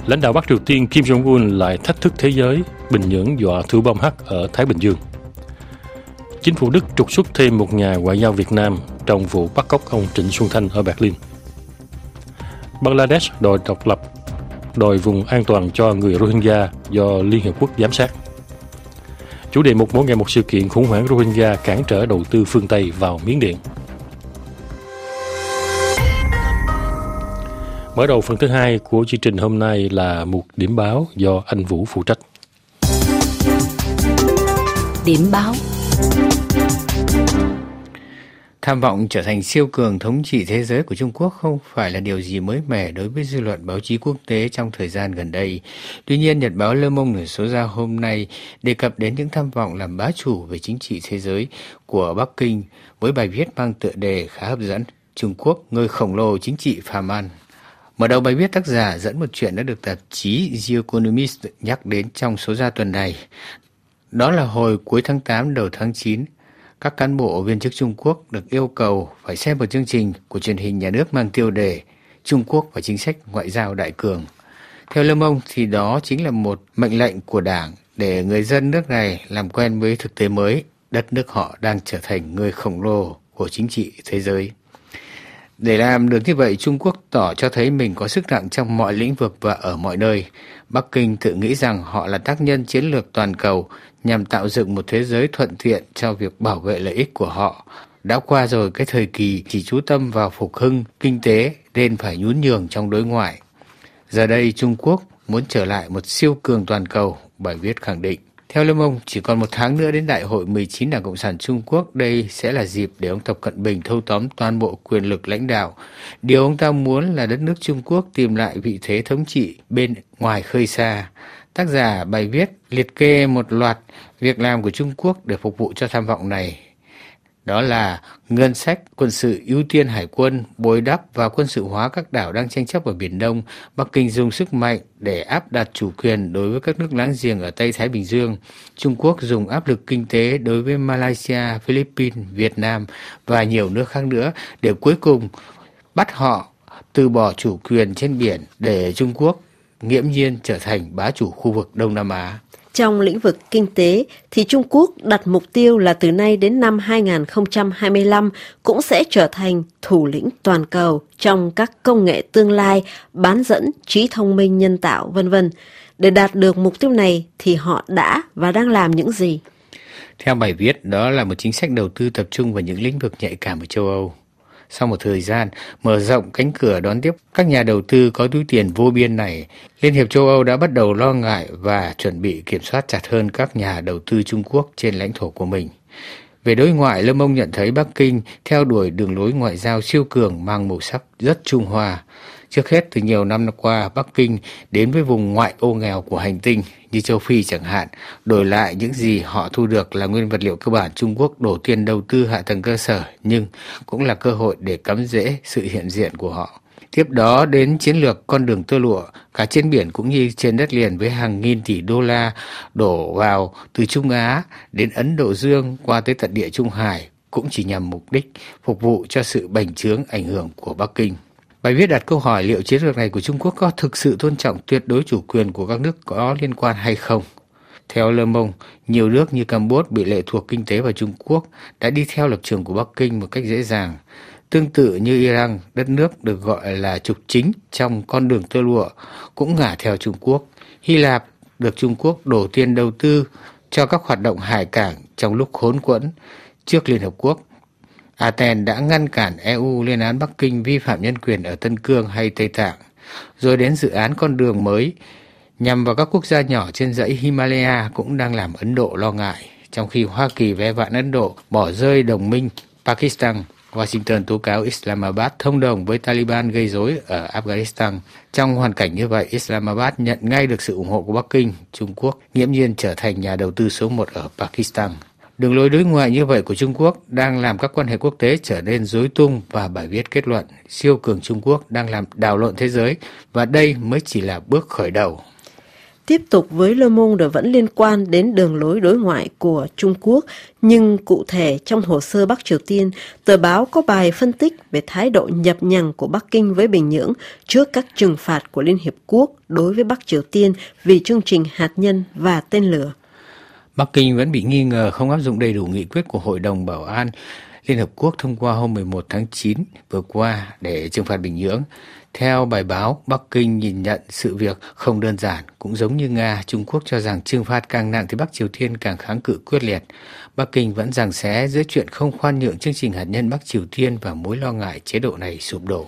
Lãnh đạo Bắc Triều Tiên Kim Jong-un lại thách thức thế giới, Bình Nhưỡng dọa thử bom H ở Thái Bình Dương. Chính phủ Đức trục xuất thêm một nhà ngoại giao Việt Nam trong vụ bắt cóc ông Trịnh Xuân Thanh ở Berlin. Bangladesh đòi độc lập, đòi vùng an toàn cho người Rohingya do Liên Hợp Quốc giám sát. Chủ đề mục mỗi ngày một sự kiện khủng hoảng Rohingya cản trở đầu tư phương Tây vào Miến Điện. Mở đầu phần thứ hai của chương trình hôm nay là một điểm báo do anh Vũ phụ trách. Điểm báo. Tham vọng trở thành siêu cường thống trị thế giới của Trung Quốc không phải là điều gì mới mẻ đối với dư luận báo chí quốc tế trong thời gian gần đây. Tuy nhiên, Nhật báo Le Monde số ra hôm nay đề cập đến những tham vọng làm bá chủ về chính trị thế giới của Bắc Kinh với bài viết mang tựa đề khá hấp dẫn: Trung Quốc, người khổng lồ chính trị phàm ăn. Mở đầu bài viết, tác giả dẫn một chuyện đã được tạp chí The Economist nhắc đến trong số ra tuần này. Đó là hồi cuối tháng tám đầu tháng chín, các cán bộ viên chức Trung Quốc được yêu cầu phải xem một chương trình của truyền hình nhà nước mang tiêu đề Trung Quốc và chính sách ngoại giao đại cường. Theo Le Monde thì đó chính là một mệnh lệnh của Đảng để người dân nước này làm quen với thực tế mới, đất nước họ đang trở thành người khổng lồ của chính trị thế giới. Để làm được như vậy, Trung Quốc tỏ cho thấy mình có sức nặng trong mọi lĩnh vực và ở mọi nơi. Bắc Kinh tự nghĩ rằng họ là tác nhân chiến lược toàn cầu nhằm tạo dựng một thế giới thuận tiện cho việc bảo vệ lợi ích của họ. Đã qua rồi cái thời kỳ chỉ chú tâm vào phục hưng kinh tế nên phải nhún nhường trong đối ngoại. Giờ đây Trung Quốc muốn trở lại một siêu cường toàn cầu, bài viết khẳng định. Theo Le Monde, chỉ còn một tháng nữa đến Đại hội mười chín Đảng Cộng sản Trung Quốc, đây sẽ là dịp để ông Tập Cận Bình thâu tóm toàn bộ quyền lực lãnh đạo. Điều ông ta muốn là đất nước Trung Quốc tìm lại vị thế thống trị bên ngoài khơi xa. Tác giả bài viết liệt kê một loạt việc làm của Trung Quốc để phục vụ cho tham vọng này. Đó là ngân sách, quân sự, ưu tiên hải quân, bồi đắp và quân sự hóa các đảo đang tranh chấp ở Biển Đông. Bắc Kinh dùng sức mạnh để áp đặt chủ quyền đối với các nước láng giềng ở Tây Thái Bình Dương. Trung Quốc dùng áp lực kinh tế đối với Malaysia, Philippines, Việt Nam và nhiều nước khác nữa để cuối cùng bắt họ từ bỏ chủ quyền trên biển để Trung Quốc nghiễm nhiên trở thành bá chủ khu vực Đông Nam Á. Trong lĩnh vực kinh tế thì Trung Quốc đặt mục tiêu là từ nay đến năm hai không hai lăm cũng sẽ trở thành thủ lĩnh toàn cầu trong các công nghệ tương lai, bán dẫn, trí thông minh nhân tạo, vân vân. Để đạt được mục tiêu này thì họ đã và đang làm những gì? Theo bài viết, đó là một chính sách đầu tư tập trung vào những lĩnh vực nhạy cảm ở châu Âu. Sau một thời gian mở rộng cánh cửa đón tiếp các nhà đầu tư có túi tiền vô biên này, Liên hiệp châu Âu đã bắt đầu lo ngại và chuẩn bị kiểm soát chặt hơn các nhà đầu tư Trung Quốc trên lãnh thổ của mình. Về đối ngoại, Le Monde nhận thấy Bắc Kinh theo đuổi đường lối ngoại giao siêu cường mang màu sắc rất Trung Hoa. Trước hết, từ nhiều năm qua, Bắc Kinh đến với vùng ngoại ô nghèo của hành tinh như châu Phi chẳng hạn, đổi lại những gì họ thu được là nguyên vật liệu cơ bản. Trung Quốc đổ tiền đầu tư hạ tầng cơ sở, nhưng cũng là cơ hội để cắm rễ sự hiện diện của họ. Tiếp đó đến chiến lược con đường tơ lụa, cả trên biển cũng như trên đất liền với hàng nghìn tỷ đô la đổ vào từ Trung Á đến Ấn Độ Dương qua tới tận địa Trung Hải, cũng chỉ nhằm mục đích phục vụ cho sự bành trướng ảnh hưởng của Bắc Kinh. Bài viết đặt câu hỏi liệu chiến lược này của Trung Quốc có thực sự tôn trọng tuyệt đối chủ quyền của các nước có liên quan hay không. Theo Le Monde, nhiều nước như Campuchia bị lệ thuộc kinh tế vào Trung Quốc đã đi theo lập trường của Bắc Kinh một cách dễ dàng. Tương tự như Iran, đất nước được gọi là trục chính trong con đường tơ lụa, cũng ngả theo Trung Quốc. Hy Lạp được Trung Quốc đổ tiền đầu tư cho các hoạt động hải cảng trong lúc khốn quẫn trước Liên Hợp Quốc. Athens đã ngăn cản e u lên án Bắc Kinh vi phạm nhân quyền ở Tân Cương hay Tây Tạng. Rồi đến dự án con đường mới nhằm vào các quốc gia nhỏ trên dãy Himalaya cũng đang làm Ấn Độ lo ngại. Trong khi Hoa Kỳ ve vãn Ấn Độ bỏ rơi đồng minh Pakistan, Washington tố cáo Islamabad thông đồng với Taliban gây rối ở Afghanistan. Trong hoàn cảnh như vậy, Islamabad nhận ngay được sự ủng hộ của Bắc Kinh. Trung Quốc nghiễm nhiên trở thành nhà đầu tư số một ở Pakistan. Đường lối đối ngoại như vậy của Trung Quốc đang làm các quan hệ quốc tế trở nên rối tung và bài viết kết luận siêu cường Trung Quốc đang làm đảo lộn thế giới và đây mới chỉ là bước khởi đầu. tiếp tục với Le Monde vẫn liên quan đến đường lối đối ngoại của Trung Quốc, nhưng cụ thể trong hồ sơ Bắc Triều Tiên, tờ báo có bài phân tích về thái độ nhập nhằng của Bắc Kinh với Bình Nhưỡng trước các trừng phạt của Liên Hiệp Quốc đối với Bắc Triều Tiên vì chương trình hạt nhân và tên lửa. Bắc Kinh vẫn bị nghi ngờ không áp dụng đầy đủ nghị quyết của Hội đồng Bảo an Liên Hợp Quốc thông qua hôm mười một tháng chín vừa qua để trừng phạt Bình Nhưỡng. Theo bài báo, Bắc Kinh nhìn nhận sự việc không đơn giản, cũng giống như Nga, Trung Quốc cho rằng trừng phạt càng nặng thì Bắc Triều Tiên càng kháng cự quyết liệt. Bắc Kinh vẫn giằng xé giữa chuyện không khoan nhượng chương trình hạt nhân Bắc Triều Tiên và mối lo ngại chế độ này sụp đổ.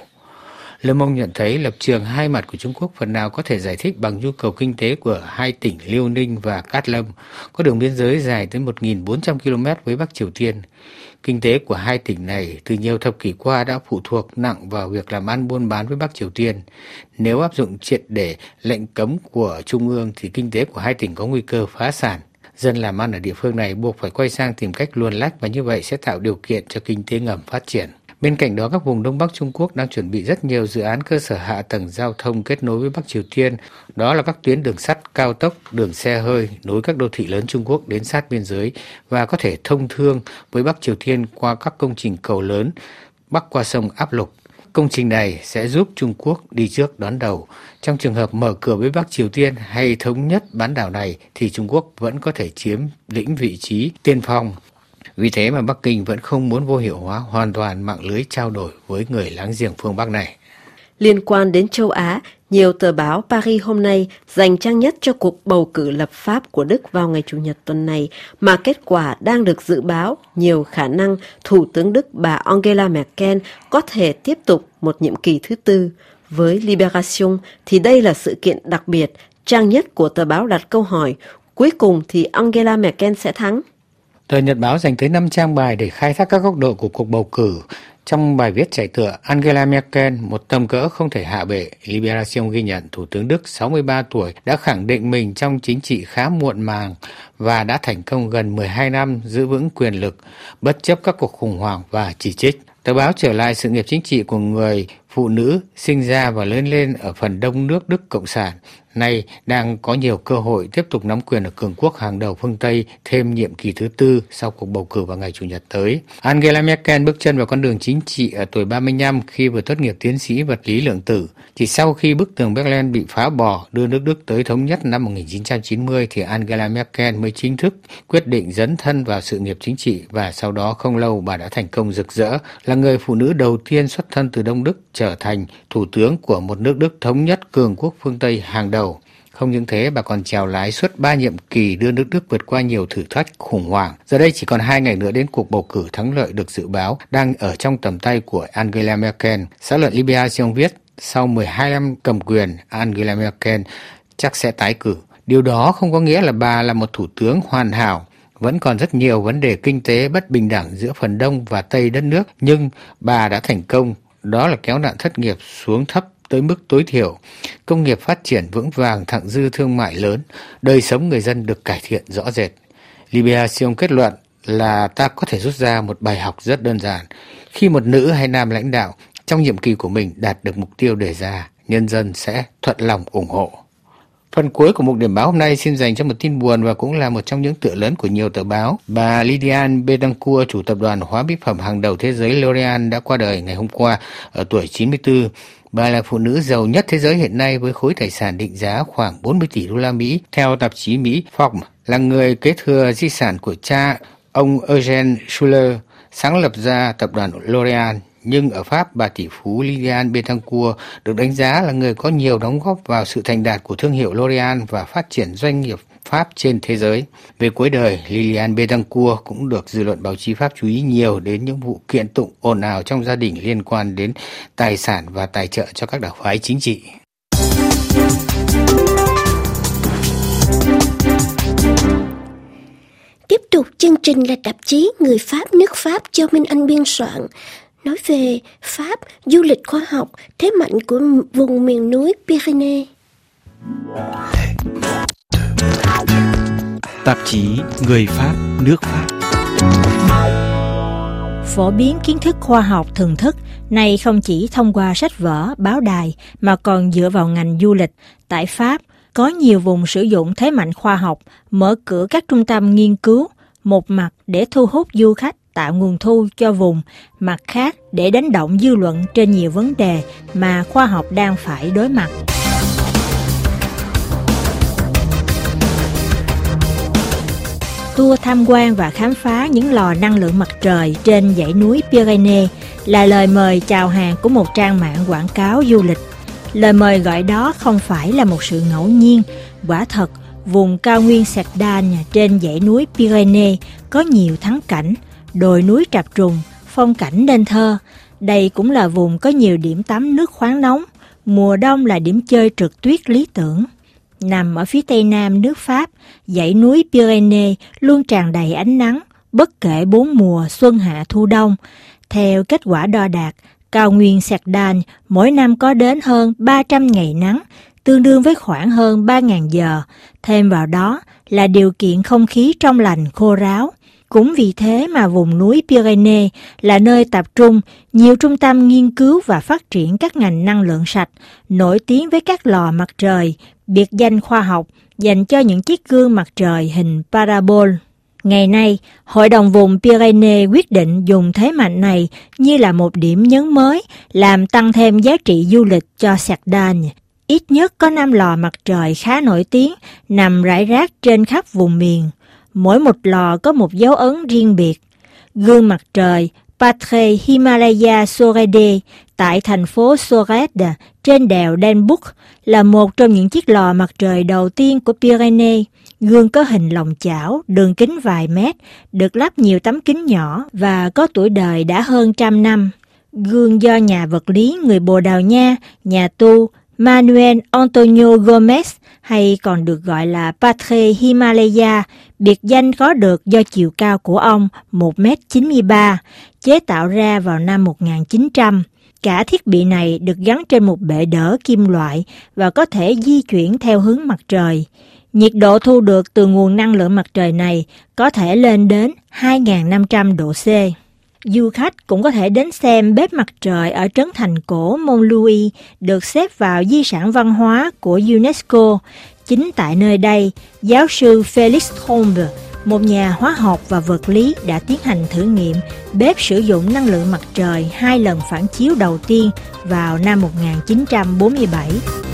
Le Monde nhận thấy lập trường hai mặt của Trung Quốc phần nào có thể giải thích bằng nhu cầu kinh tế của hai tỉnh Liêu Ninh và Cát Lâm, có đường biên giới dài tới một nghìn bốn trăm ki lô mét với Bắc Triều Tiên. Kinh tế của hai tỉnh này từ nhiều thập kỷ qua đã phụ thuộc nặng vào việc làm ăn buôn bán với Bắc Triều Tiên. Nếu áp dụng triệt để lệnh cấm của Trung ương thì kinh tế của hai tỉnh có nguy cơ phá sản. Dân làm ăn ở địa phương này buộc phải quay sang tìm cách luồn lách và như vậy sẽ tạo điều kiện cho kinh tế ngầm phát triển. Bên cạnh đó, các vùng Đông Bắc Trung Quốc đang chuẩn bị rất nhiều dự án cơ sở hạ tầng giao thông kết nối với Bắc Triều Tiên. Đó là các tuyến đường sắt, cao tốc, đường xe hơi nối các đô thị lớn Trung Quốc đến sát biên giới và có thể thông thương với Bắc Triều Tiên qua các công trình cầu lớn bắc qua sông Áp Lục. Công trình này sẽ giúp Trung Quốc đi trước đón đầu. Trong trường hợp mở cửa với Bắc Triều Tiên hay thống nhất bán đảo này thì Trung Quốc vẫn có thể chiếm lĩnh vị trí tiên phong. Vì thế mà Bắc Kinh vẫn không muốn vô hiệu hóa hoàn toàn mạng lưới trao đổi với người láng giềng phương Bắc này. Liên quan đến châu Á, nhiều tờ báo Paris hôm nay dành trang nhất cho cuộc bầu cử lập pháp của Đức vào ngày Chủ nhật tuần này, mà kết quả đang được dự báo nhiều khả năng Thủ tướng Đức bà Angela Merkel có thể tiếp tục một nhiệm kỳ thứ tư. Với Libération thì đây là sự kiện đặc biệt. Trang nhất của tờ báo đặt câu hỏi, cuối cùng thì Angela Merkel sẽ thắng. Tờ Nhật báo dành tới năm trang bài để khai thác các góc độ của cuộc bầu cử. Trong bài viết chạy tựa Angela Merkel, một tầm cỡ không thể hạ bệ, Libération ghi nhận Thủ tướng Đức sáu mươi ba tuổi đã khẳng định mình trong chính trị khá muộn màng và đã thành công gần mười hai năm giữ vững quyền lực, bất chấp các cuộc khủng hoảng và chỉ trích. Tờ báo trở lại sự nghiệp chính trị của người phụ nữ sinh ra và lớn lên ở phần đông nước Đức Cộng sản, nay đang có nhiều cơ hội tiếp tục nắm quyền ở cường quốc hàng đầu phương Tây thêm nhiệm kỳ thứ tư sau cuộc bầu cử vào ngày Chủ nhật tới. Angela Merkel bước chân vào con đường chính trị ở tuổi ba mươi lăm khi vừa tốt nghiệp tiến sĩ vật lý lượng tử. Chỉ sau khi bức tường Berlin bị phá bỏ đưa nước Đức tới thống nhất năm một nghìn chín trăm chín mươi thì Angela Merkel mới chính thức quyết định dấn thân vào sự nghiệp chính trị và sau đó không lâu bà đã thành công rực rỡ, là người phụ nữ đầu tiên xuất thân từ Đông Đức trở thành thủ tướng của một nước Đức thống nhất cường quốc phương Tây hàng đầu. Không những thế, bà còn chèo lái suốt ba nhiệm kỳ đưa nước Đức vượt qua nhiều thử thách khủng hoảng. Giờ đây chỉ còn hai ngày nữa đến cuộc bầu cử thắng lợi được dự báo đang ở trong tầm tay của Angela Merkel. Xã luận Libération viết, sau mười hai năm cầm quyền, Angela Merkel chắc sẽ tái cử. Điều đó không có nghĩa là bà là một thủ tướng hoàn hảo. Vẫn còn rất nhiều vấn đề kinh tế bất bình đẳng giữa phần Đông và Tây đất nước, nhưng bà đã thành công. Đó là kéo nạn thất nghiệp xuống thấp tới mức tối thiểu, công nghiệp phát triển vững vàng, thặng dư thương mại lớn, đời sống người dân được cải thiện rõ rệt. Libération kết luận là ta có thể rút ra một bài học rất đơn giản. Khi một nữ hay nam lãnh đạo trong nhiệm kỳ của mình đạt được mục tiêu đề ra, nhân dân sẽ thuận lòng ủng hộ. Phần cuối của mục điểm báo hôm nay xin dành cho một tin buồn và cũng là một trong những tựa lớn của nhiều tờ báo. Bà Liliane Bettencourt, chủ tập đoàn hóa mỹ phẩm hàng đầu thế giới L'Oréal đã qua đời ngày hôm qua ở tuổi chín mươi tư. Bà là phụ nữ giàu nhất thế giới hiện nay với khối tài sản định giá khoảng bốn mươi tỷ đô la Mỹ. Theo tạp chí Mỹ Forbes, là người kế thừa di sản của cha ông Eugène Schuller, sáng lập ra tập đoàn L'Oréal. Nhưng ở Pháp, bà tỷ phú Liliane Bettencourt được đánh giá là người có nhiều đóng góp vào sự thành đạt của thương hiệu L'Oréal và phát triển doanh nghiệp Pháp trên thế giới. Về cuối đời, Liliane Bettencourt cũng được dư luận báo chí Pháp chú ý nhiều đến những vụ kiện tụng ồn ào trong gia đình liên quan đến tài sản và tài trợ cho các đảng phái chính trị. Tiếp tục chương trình là tạp chí Người Pháp nước Pháp do Minh Anh biên soạn, nói về Pháp, du lịch khoa học, thế mạnh của vùng miền núi Pyrénées. Tạp chí Người Pháp nước Pháp. Phổ biến kiến thức khoa học thường thức này không chỉ thông qua sách vở, báo đài mà còn dựa vào ngành du lịch. Tại Pháp, Có nhiều vùng sử dụng thế mạnh khoa học, mở cửa các trung tâm nghiên cứu, một mặt để thu hút du khách tạo nguồn thu cho vùng, mặt khác để đánh động dư luận trên nhiều vấn đề mà khoa học đang phải đối mặt. Tour tham quan và khám phá những lò năng lượng mặt trời trên dãy núi Pyrénées là lời mời chào hàng của một trang mạng quảng cáo du lịch. Lời mời gọi đó không phải là một sự ngẫu nhiên. Quả thật, vùng cao nguyên Cerdagne trên dãy núi Pyrénées có nhiều thắng cảnh, đồi núi trạp trùng, phong cảnh nên thơ. Đây cũng là vùng có nhiều điểm tắm nước khoáng nóng, mùa đông là điểm chơi trượt tuyết lý tưởng. Nằm ở phía tây nam nước Pháp, dãy núi Pyrénées luôn tràn đầy ánh nắng, bất kể bốn mùa xuân hạ thu đông. Theo kết quả đo đạc, cao nguyên Cerdagne mỗi năm có đến hơn ba trăm ngày nắng, tương đương với khoảng hơn ba nghìn giờ. Thêm vào đó là điều kiện không khí trong lành khô ráo. Cũng vì thế mà vùng núi Pyrénées là nơi tập trung nhiều trung tâm nghiên cứu và phát triển các ngành năng lượng sạch, nổi tiếng với các lò mặt trời, biệt danh khoa học dành cho những chiếc gương mặt trời hình parabol. Ngày nay, Hội đồng vùng Pyrénées quyết định dùng thế mạnh này như là một điểm nhấn mới, làm tăng thêm giá trị du lịch cho Cerdagne. Ít nhất có năm lò mặt trời khá nổi tiếng, nằm rải rác trên khắp vùng miền. Mỗi một lò có một dấu ấn riêng biệt. Gương mặt trời Patre Himalaya Sorede tại thành phố Sorede trên đèo Denbouc là một trong những chiếc lò mặt trời đầu tiên của Pyrénées. Gương có hình lòng chảo, đường kính vài mét, được lắp nhiều tấm kính nhỏ và có tuổi đời đã hơn trăm năm. Gương do nhà vật lý người Bồ Đào Nha, nhà tu Manuel Antonio Gomez, hay còn được gọi là Patre Himalaya, biệt danh có được do chiều cao của ông một mét chín mươi ba, chế tạo ra vào năm một nghìn chín trăm. Cả thiết bị này được gắn trên một bệ đỡ kim loại và có thể di chuyển theo hướng mặt trời. Nhiệt độ thu được từ nguồn năng lượng mặt trời này có thể lên đến hai nghìn năm trăm độ C. Du khách cũng có thể đến xem bếp mặt trời ở trấn thành cổ Montlouis, được xếp vào di sản văn hóa của UNESCO. Chính tại nơi đây, giáo sư Félix Trombe, một nhà hóa học và vật lý, đã tiến hành thử nghiệm bếp sử dụng năng lượng mặt trời hai lần phản chiếu đầu tiên vào năm một nghìn chín trăm bốn mươi bảy.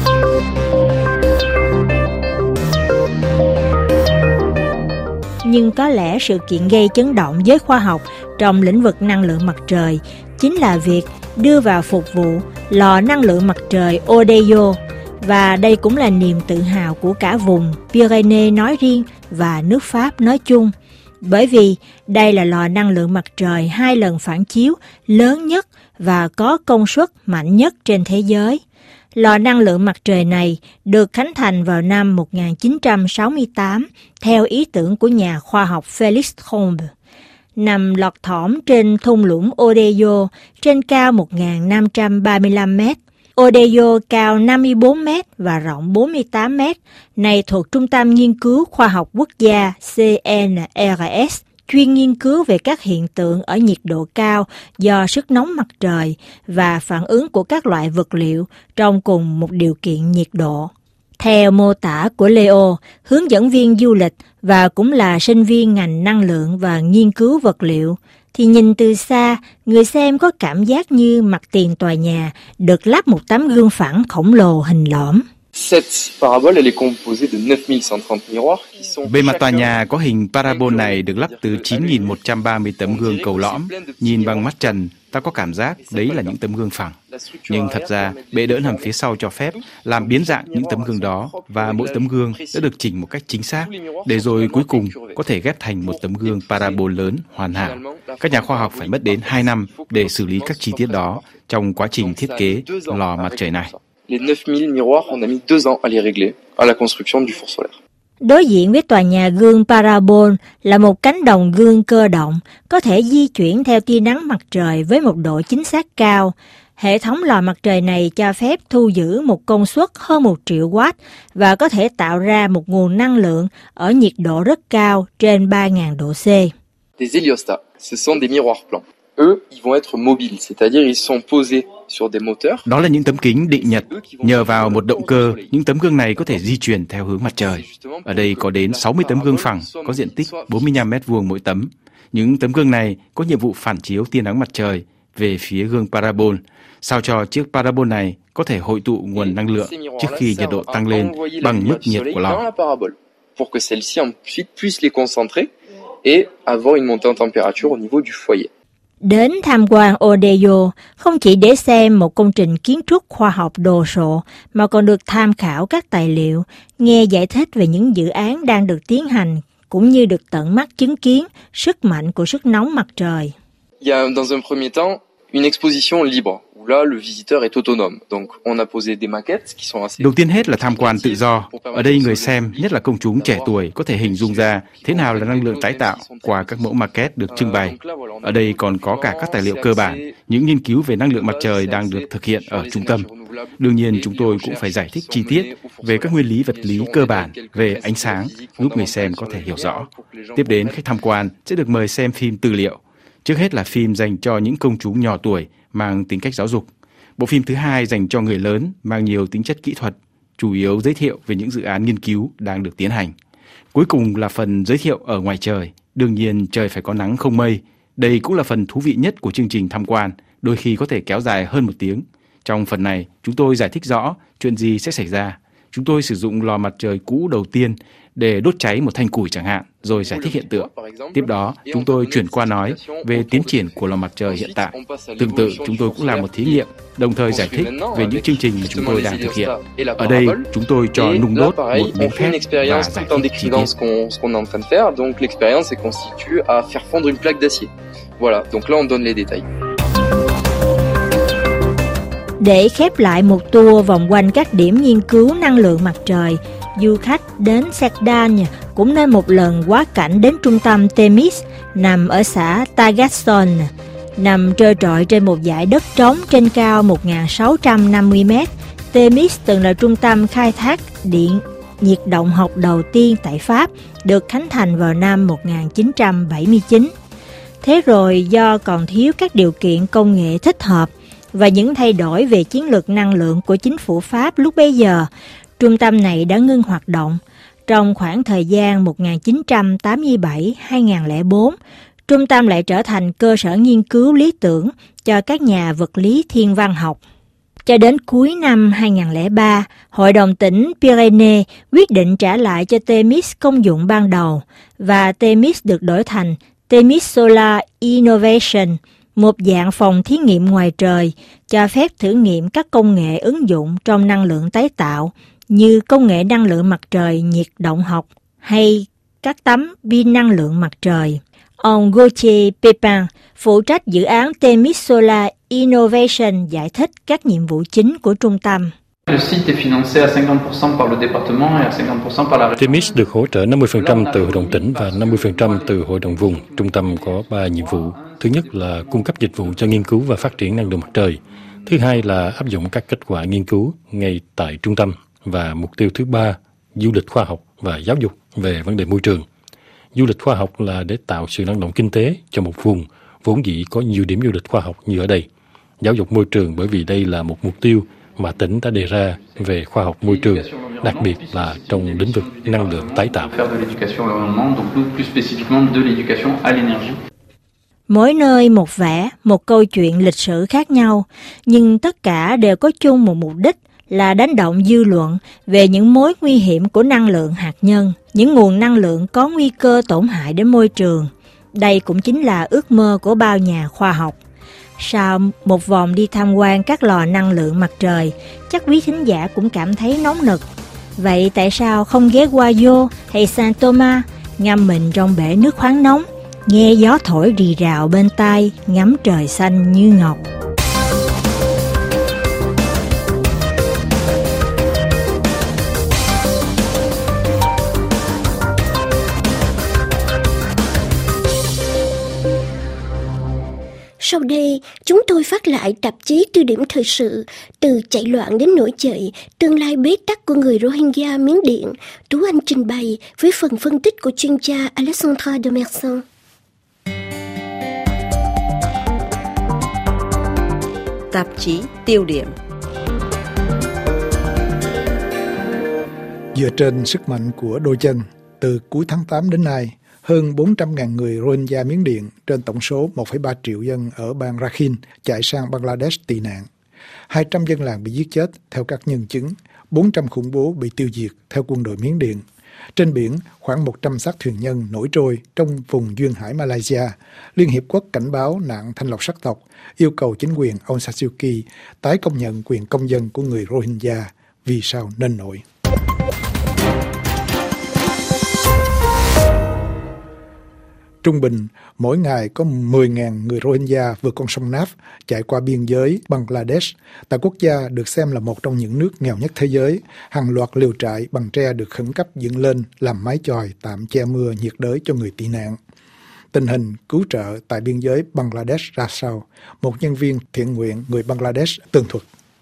Nhưng có lẽ sự kiện gây chấn động với khoa học trong lĩnh vực năng lượng mặt trời chính là việc đưa vào phục vụ lò năng lượng mặt trời Odeyo, và đây cũng là niềm tự hào của cả vùng Pyrénées nói riêng và nước Pháp nói chung, bởi vì đây là lò năng lượng mặt trời hai lần phản chiếu lớn nhất và có công suất mạnh nhất trên thế giới. Lò năng lượng mặt trời này được khánh thành vào năm một nghìn chín trăm sáu mươi tám theo ý tưởng của nhà khoa học Félix Trombe. Nằm lọt thỏm trên thung lũng Odeyo trên cao một nghìn năm trăm ba mươi lăm mét. Odeyo cao năm mươi bốn mét và rộng bốn mươi tám mét, này thuộc Trung tâm Nghiên cứu Khoa học Quốc gia C N R S, chuyên nghiên cứu về các hiện tượng ở nhiệt độ cao do sức nóng mặt trời và phản ứng của các loại vật liệu trong cùng một điều kiện nhiệt độ. Theo mô tả của Leo, hướng dẫn viên du lịch và cũng là sinh viên ngành năng lượng và nghiên cứu vật liệu, thì nhìn từ xa, người xem có cảm giác như mặt tiền tòa nhà được lắp một tấm gương phẳng khổng lồ hình lõm. Bề mặt tòa nhà có hình parabol này được lắp từ chín nghìn một trăm ba mươi tấm gương cầu lõm. Nhìn bằng mắt trần, ta có cảm giác đấy là những tấm gương phẳng. Nhưng thật ra, bệ đỡ nằm phía sau cho phép làm biến dạng những tấm gương đó, và mỗi tấm gương đã được chỉnh một cách chính xác, để rồi cuối cùng có thể ghép thành một tấm gương parabol lớn hoàn hảo. Các nhà khoa học phải mất đến hai năm để xử lý các chi tiết đó trong quá trình thiết kế lò mặt trời này. Les neuf mille miroirs, on a mis deux ans à les régler à la construction du four solaire. Đối diện với tòa nhà gương parabol là một cánh đồng gương cơ động, có thể di chuyển theo tia nắng mặt trời với một độ chính xác cao. Hệ thống lò mặt trời này cho phép thu giữ một công suất hơn một triệu watt và có thể tạo ra một nguồn năng lượng ở nhiệt độ rất cao trên ba nghìn độ C. Des héliostats, ce sont des miroirs plans. eux, ils vont être mobiles, c'est-à-dire ils sont posés sur des moteurs. Đó là những tấm kính định nhật. Nhờ vào một động cơ, những tấm gương này có thể di chuyển theo hướng mặt trời. Ở đây có đến sáu mươi tấm gương phẳng, có diện tích bốn mươi lăm mét vuông mỗi tấm. Những tấm gương này có nhiệm vụ phản chiếu tia nắng mặt trời về phía gương parabol, sao cho chiếc parabol này có thể hội tụ nguồn năng lượng trước khi nhiệt độ tăng lên bằng mức nhiệt của lò. Pour que celle-ci ensuite puisse les concentrer et avoir une montée en température au niveau du foyer. Đến tham quan Odeyo không chỉ để xem một công trình kiến trúc khoa học đồ sộ mà còn được tham khảo các tài liệu, nghe giải thích về những dự án đang được tiến hành cũng như được tận mắt chứng kiến sức mạnh của sức nóng mặt trời. Il y a dans un premier temps une exposition libre où là le visiteur est autonome. Donc on a posé des maquettes qui sont assez. Đầu tiên hết là tham quan tự do. Ở đây người xem, nhất là công chúng trẻ tuổi, có thể hình dung ra thế nào là năng lượng tái tạo qua các mẫu maquette được trưng bày. Ở đây còn có cả các tài liệu cơ bản, những nghiên cứu về năng lượng mặt trời đang được thực hiện ở trung tâm. Đương nhiên chúng tôi cũng phải giải thích chi tiết về các nguyên lý vật lý cơ bản về ánh sáng, giúp người xem có thể hiểu rõ. Tiếp đến, khách tham quan sẽ được mời xem phim tư liệu. Trước hết là phim dành cho những công chúng nhỏ tuổi mang tính cách giáo dục. Bộ phim thứ hai dành cho người lớn mang nhiều tính chất kỹ thuật, chủ yếu giới thiệu về những dự án nghiên cứu đang được tiến hành. Cuối cùng là phần giới thiệu ở ngoài trời. Đương nhiên trời phải có nắng không mây. Đây cũng là phần thú vị nhất của chương trình tham quan, đôi khi có thể kéo dài hơn một tiếng. Trong phần này, chúng tôi giải thích rõ chuyện gì sẽ xảy ra. Chúng tôi sử dụng lò mặt trời cũ đầu tiên để đốt cháy một thanh củi chẳng hạn, rồi giải thích hiện tượng. Tiếp đó, chúng tôi chuyển qua nói về tiến triển của lò mặt trời hiện tại. Tương tự, chúng tôi cũng làm một thí nghiệm, đồng thời giải thích về những chương trình mà chúng tôi đang thực hiện. Ở đây, chúng tôi cho nung đốt một miếng thép và giải thích chi tiết. Donc l'expérience est constituée à faire fondre une plaque d'acier. Voilà, donc là on donne les détails. Để khép lại một tour vòng quanh các điểm nghiên cứu năng lượng mặt trời, du khách đến Serdan cũng nên một lần quá cảnh đến trung tâm Temis nằm ở xã Tagasson, nằm trơ trọi trên một dải đất trống trên cao một nghìn sáu trăm năm mươi mét. Temis từng là trung tâm khai thác điện nhiệt động học đầu tiên tại Pháp, được khánh thành vào năm một nghìn chín trăm bảy mươi chín. Thế rồi do còn thiếu các điều kiện công nghệ thích hợp và những thay đổi về chiến lược năng lượng của chính phủ Pháp lúc bấy giờ, trung tâm này đã ngưng hoạt động. Trong khoảng thời gian một nghìn chín trăm tám mươi bảy đến hai nghìn lẻ bốn, trung tâm lại trở thành cơ sở nghiên cứu lý tưởng cho các nhà vật lý thiên văn học. Cho đến cuối năm hai nghìn lẻ ba, Hội đồng tỉnh Pyrénées quyết định trả lại cho Temis công dụng ban đầu và Temis được đổi thành Temis Solar Innovation, một dạng phòng thí nghiệm ngoài trời cho phép thử nghiệm các công nghệ ứng dụng trong năng lượng tái tạo như công nghệ năng lượng mặt trời nhiệt động học hay các tấm pin năng lượng mặt trời. Ông Gauthier Pépin, phụ trách dự án Temis Solar Innovation, giải thích các nhiệm vụ chính của trung tâm. Temis được hỗ trợ năm mươi phần trăm từ Hội đồng tỉnh và năm mươi phần trăm từ Hội đồng vùng. Trung tâm có ba nhiệm vụ. Thứ nhất là cung cấp dịch vụ cho nghiên cứu và phát triển năng lượng mặt trời. Thứ hai là áp dụng các kết quả nghiên cứu ngay tại trung tâm. Và mục tiêu thứ ba, du lịch khoa học và giáo dục về vấn đề môi trường. Du lịch khoa học là để tạo sự năng động kinh tế cho một vùng vốn dĩ có nhiều điểm du lịch khoa học như ở đây. Giáo dục môi trường bởi vì đây là một mục tiêu mà tỉnh đã đề ra về khoa học môi trường, đặc biệt là trong lĩnh vực năng lượng tái tạo. Mỗi nơi một vẻ, một câu chuyện lịch sử khác nhau, nhưng tất cả đều có chung một mục đích là đánh động dư luận về những mối nguy hiểm của năng lượng hạt nhân, những nguồn năng lượng có nguy cơ tổn hại đến môi trường. Đây cũng chính là ước mơ của bao nhà khoa học. Sau một vòng đi tham quan các lò năng lượng mặt trời, chắc quý thính giả cũng cảm thấy nóng nực. Vậy tại sao không ghé qua Yo hay Saint Thomas, ngâm mình trong bể nước khoáng nóng, nghe gió thổi rì rào bên tai, ngắm trời xanh như ngọc? Sau đây, chúng tôi phát lại tạp chí Tiêu điểm thời sự từ chạy loạn đến nổi dậy, tương lai bế tắc của người Rohingya Miến Điện. Tú Anh trình bày với phần phân tích của chuyên gia Alexandra de Mersan. tạp chí Tiêu điểm. Dựa trên sức mạnh của đôi chân, từ cuối tháng tám đến nay, hơn bốn trăm nghìn người Rohingya Miến Điện trên tổng số một phẩy ba triệu dân ở bang Rakhine chạy sang Bangladesh tị nạn. hai trăm dân làng bị giết chết theo các nhân chứng, bốn trăm khủng bố bị tiêu diệt theo quân đội Miến Điện. Trên biển, khoảng một trăm xác thuyền nhân nổi trôi trong vùng duyên hải Malaysia. Liên Hiệp Quốc cảnh báo nạn thanh lọc sắc tộc, yêu cầu chính quyền Aung San Suu Kyi tái công nhận quyền công dân của người Rohingya. Vì sao nên nổi? Trung bình, mỗi ngày có mười nghìn người Rohingya vượt con sông Naf chạy qua biên giới Bangladesh. Tại quốc gia được xem là một trong những nước nghèo nhất thế giới, hàng loạt lều trại bằng tre được khẩn cấp dựng lên làm mái chòi tạm che mưa nhiệt đới cho người tị nạn. Tình hình cứu trợ tại biên giới Bangladesh ra sao? Một nhân viên thiện nguyện người Bangladesh tường thuật.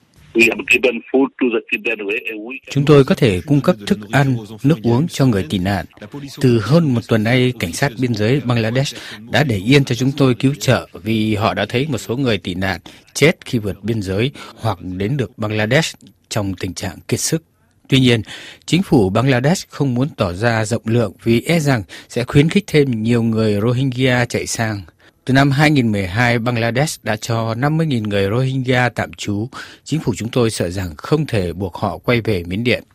Chúng tôi có thể cung cấp thức ăn, nước uống cho người tị nạn. Từ hơn một tuần nay, cảnh sát biên giới Bangladesh đã để yên cho chúng tôi cứu trợ vì họ đã thấy một số người tị nạn chết khi vượt biên giới hoặc đến được Bangladesh trong tình trạng kiệt sức. Tuy nhiên, chính phủ Bangladesh không muốn tỏ ra rộng lượng vì e rằng sẽ khuyến khích thêm nhiều người Rohingya chạy sang. Từ năm hai nghìn không trăm mười hai, Bangladesh đã cho năm mươi nghìn người Rohingya tạm trú. Chính phủ chúng tôi sợ rằng không thể buộc họ quay về Miến Điện.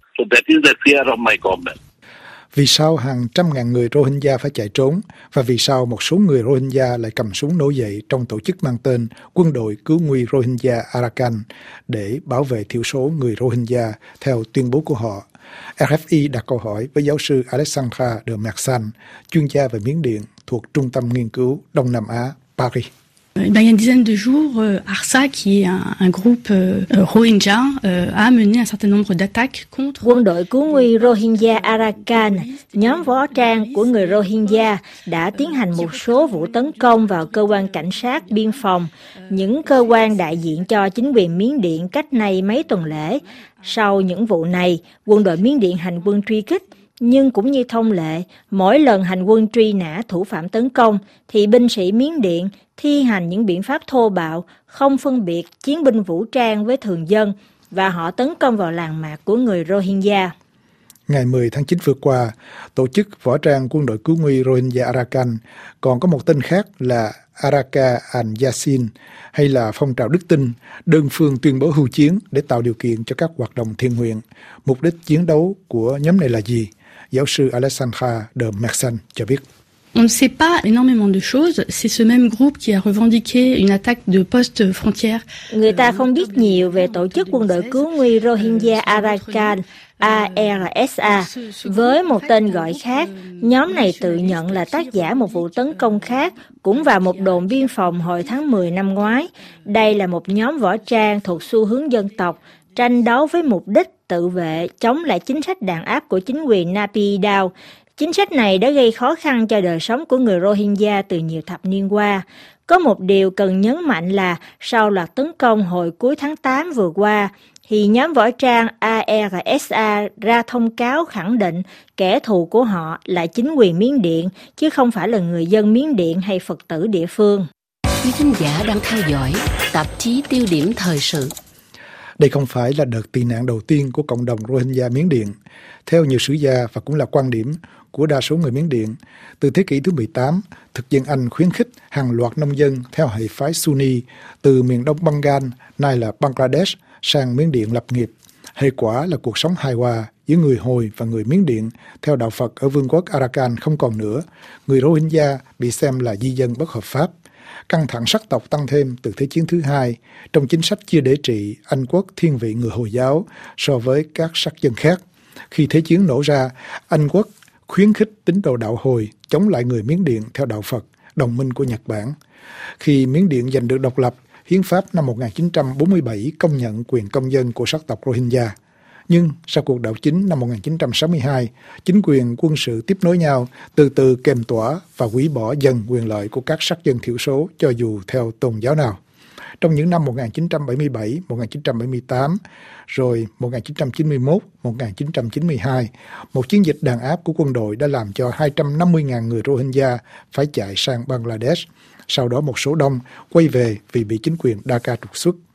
Vì sao hàng trăm ngàn người Rohingya phải chạy trốn? Và vì sao một số người Rohingya lại cầm súng nổi dậy trong tổ chức mang tên Quân đội Cứu nguy Rohingya Arakan để bảo vệ thiểu số người Rohingya theo tuyên bố của họ? rờ ép i đặt câu hỏi với giáo sư Alexandra de Mersan, chuyên gia về Miến Điện thuộc Trung tâm Nghiên cứu Đông Nam Á, Paris. Il y a une dizaine de jours, A R S A, qui est un, un groupe uh, Rohingya, uh, a mené un certain nombre d'attaques contre... Quân đội cứu nguy Rohingya Arakan, nhóm võ trang của người Rohingya, đã tiến hành một số vụ tấn công vào cơ quan cảnh sát, biên phòng, những cơ quan đại diện cho chính quyền Miến Điện cách nay mấy tuần lễ. Sau những vụ này, quân đội Miến Điện hành quân truy kích. Nhưng cũng như thông lệ, mỗi lần hành quân truy nã thủ phạm tấn công, thì binh sĩ Miến Điện thi hành những biện pháp thô bạo, không phân biệt chiến binh vũ trang với thường dân, và họ tấn công vào làng mạc của người Rohingya. Ngày mười tháng chín vừa qua, tổ chức võ trang quân đội cứu nguy Rohingya Arakan còn có một tên khác là Araka al-Yassin, hay là phong trào đức tin, đơn phương tuyên bố hưu chiến để tạo điều kiện cho các hoạt động thiện nguyện. Mục đích chiến đấu của nhóm này là gì? Giáo sư Alexandra de Mersan cho biết. On ne sait pas énormément de choses. C'est ce même groupe qui a revendiqué une attaque de poste frontière. Người ta không biết nhiều về tổ chức quân đội cứu nguy Rohingya Arakan, A R S A. Với một tên gọi khác, nhóm này tự nhận là tác giả một vụ tấn công khác, cũng vào một đồn biên phòng hồi tháng mười năm ngoái. Đây là một nhóm võ trang thuộc xu hướng dân tộc, tranh đấu với mục đích tự vệ, chống lại chính sách đàn áp của chính quyền Naypyidaw. Chính sách này đã gây khó khăn cho đời sống của người Rohingya từ nhiều thập niên qua. Có một điều cần nhấn mạnh là sau loạt tấn công hồi cuối tháng tám vừa qua, thì nhóm võ trang A R S A ra thông cáo khẳng định kẻ thù của họ là chính quyền Miến Điện, chứ không phải là người dân Miến Điện hay Phật tử địa phương. Quý thính giả đang theo dõi tạp chí Tiêu điểm thời sự. Đây không phải là đợt tị nạn đầu tiên của cộng đồng Rohingya Miến Điện. Theo nhiều sử gia và cũng là quan điểm của đa số người Miến Điện, từ thế kỷ thứ mười tám, thực dân Anh khuyến khích hàng loạt nông dân theo hệ phái Sunni từ miền đông Bengal, nay là Bangladesh, sang Miến Điện lập nghiệp. Hệ quả là cuộc sống hài hòa giữa người Hồi và người Miến Điện theo đạo Phật ở vương quốc Arakan không còn nữa. Người Rohingya bị xem là di dân bất hợp pháp. Căng thẳng sắc tộc tăng thêm từ Thế chiến thứ hai trong chính sách chia đế trị Anh quốc thiên vị người Hồi giáo so với các sắc dân khác. Khi Thế chiến nổ ra, Anh quốc khuyến khích tín đồ đạo Hồi chống lại người Miến Điện theo đạo Phật, đồng minh của Nhật Bản. Khi Miến Điện giành được độc lập, Hiến pháp năm một nghìn chín trăm bốn mươi bảy công nhận quyền công dân của sắc tộc Rohingya. Nhưng sau cuộc đảo chính năm một nghìn chín trăm sáu mươi hai, chính quyền quân sự tiếp nối nhau từ từ kềm tỏa và hủy bỏ dần quyền lợi của các sắc dân thiểu số cho dù theo tôn giáo nào. Trong những năm một nghìn chín trăm bảy mươi bảy, một nghìn chín trăm bảy mươi tám, rồi một nghìn chín trăm chín mươi mốt, một nghìn chín trăm chín mươi hai, một chiến dịch đàn áp của quân đội đã làm cho hai trăm năm mươi nghìn người Rohingya phải chạy sang Bangladesh. Sau đó một số đông quay về vì bị chính quyền Dhaka trục xuất.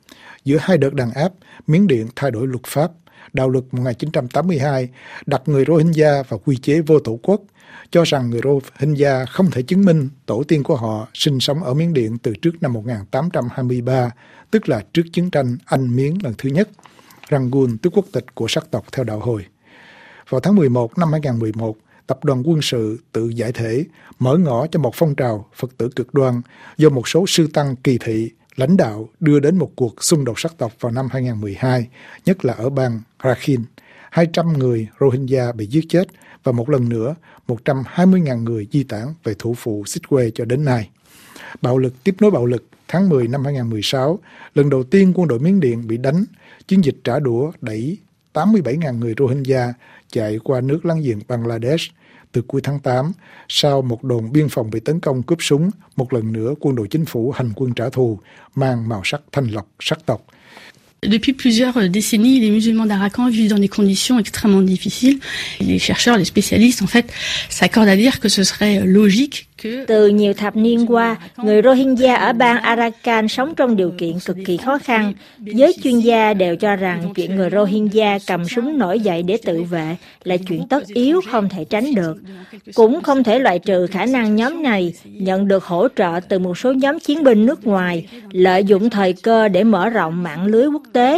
Giữa hai đợt đàn áp, Miến Điện thay đổi luật pháp. Đạo luật một nghìn chín trăm tám mươi hai đặt người Rohingya vào quy chế vô tổ quốc, cho rằng người Rohingya không thể chứng minh tổ tiên của họ sinh sống ở Miến Điện từ trước năm một nghìn tám trăm hai mươi ba, tức là trước chiến tranh Anh-Miến lần thứ nhất. Rangoon tước quốc tịch của sắc tộc theo đạo Hồi. Vào tháng mười một năm hai nghìn không trăm mười một, tập đoàn quân sự tự giải thể mở ngõ cho một phong trào Phật tử cực đoan do một số sư tăng kỳ thị lãnh đạo đưa đến một cuộc xung đột sắc tộc vào năm hai nghìn không trăm mười hai, nhất là ở bang Rakhine. hai trăm người Rohingya bị giết chết và một lần nữa một trăm hai mươi nghìn người di tản về thủ phủ Xích cho đến nay. Bạo lực tiếp nối bạo lực. Tháng mười năm hai nghìn không trăm mười sáu, lần đầu tiên quân đội Miến Điện bị đánh, chiến dịch trả đũa đẩy tám mươi bảy nghìn người Rohingya chạy qua nước láng giềng Bangladesh. Từ cuối tháng tám, sau một đồn biên phòng bị tấn công cướp súng, một lần nữa quân đội chính phủ hành quân trả thù, mang màu sắc thanh lọc sắc tộc. Depuis plusieurs décennies, les musulmans d'Arakan vivent dans des conditions extrêmement difficiles. Les chercheurs, les spécialistes, en fait, s'accordent à dire que ce serait logique que... Từ nhiều thập niên qua, người Rohingya ở bang Arakan sống trong điều kiện cực kỳ khó khăn. Giới chuyên gia đều cho rằng chuyện người Rohingya cầm súng nổi dậy để tự vệ là chuyện tất yếu không thể tránh được. Cũng không thể loại trừ khả năng nhóm này nhận được hỗ trợ từ một số nhóm chiến binh nước ngoài, lợi dụng thời cơ để mở rộng mạng lưới quốc tế.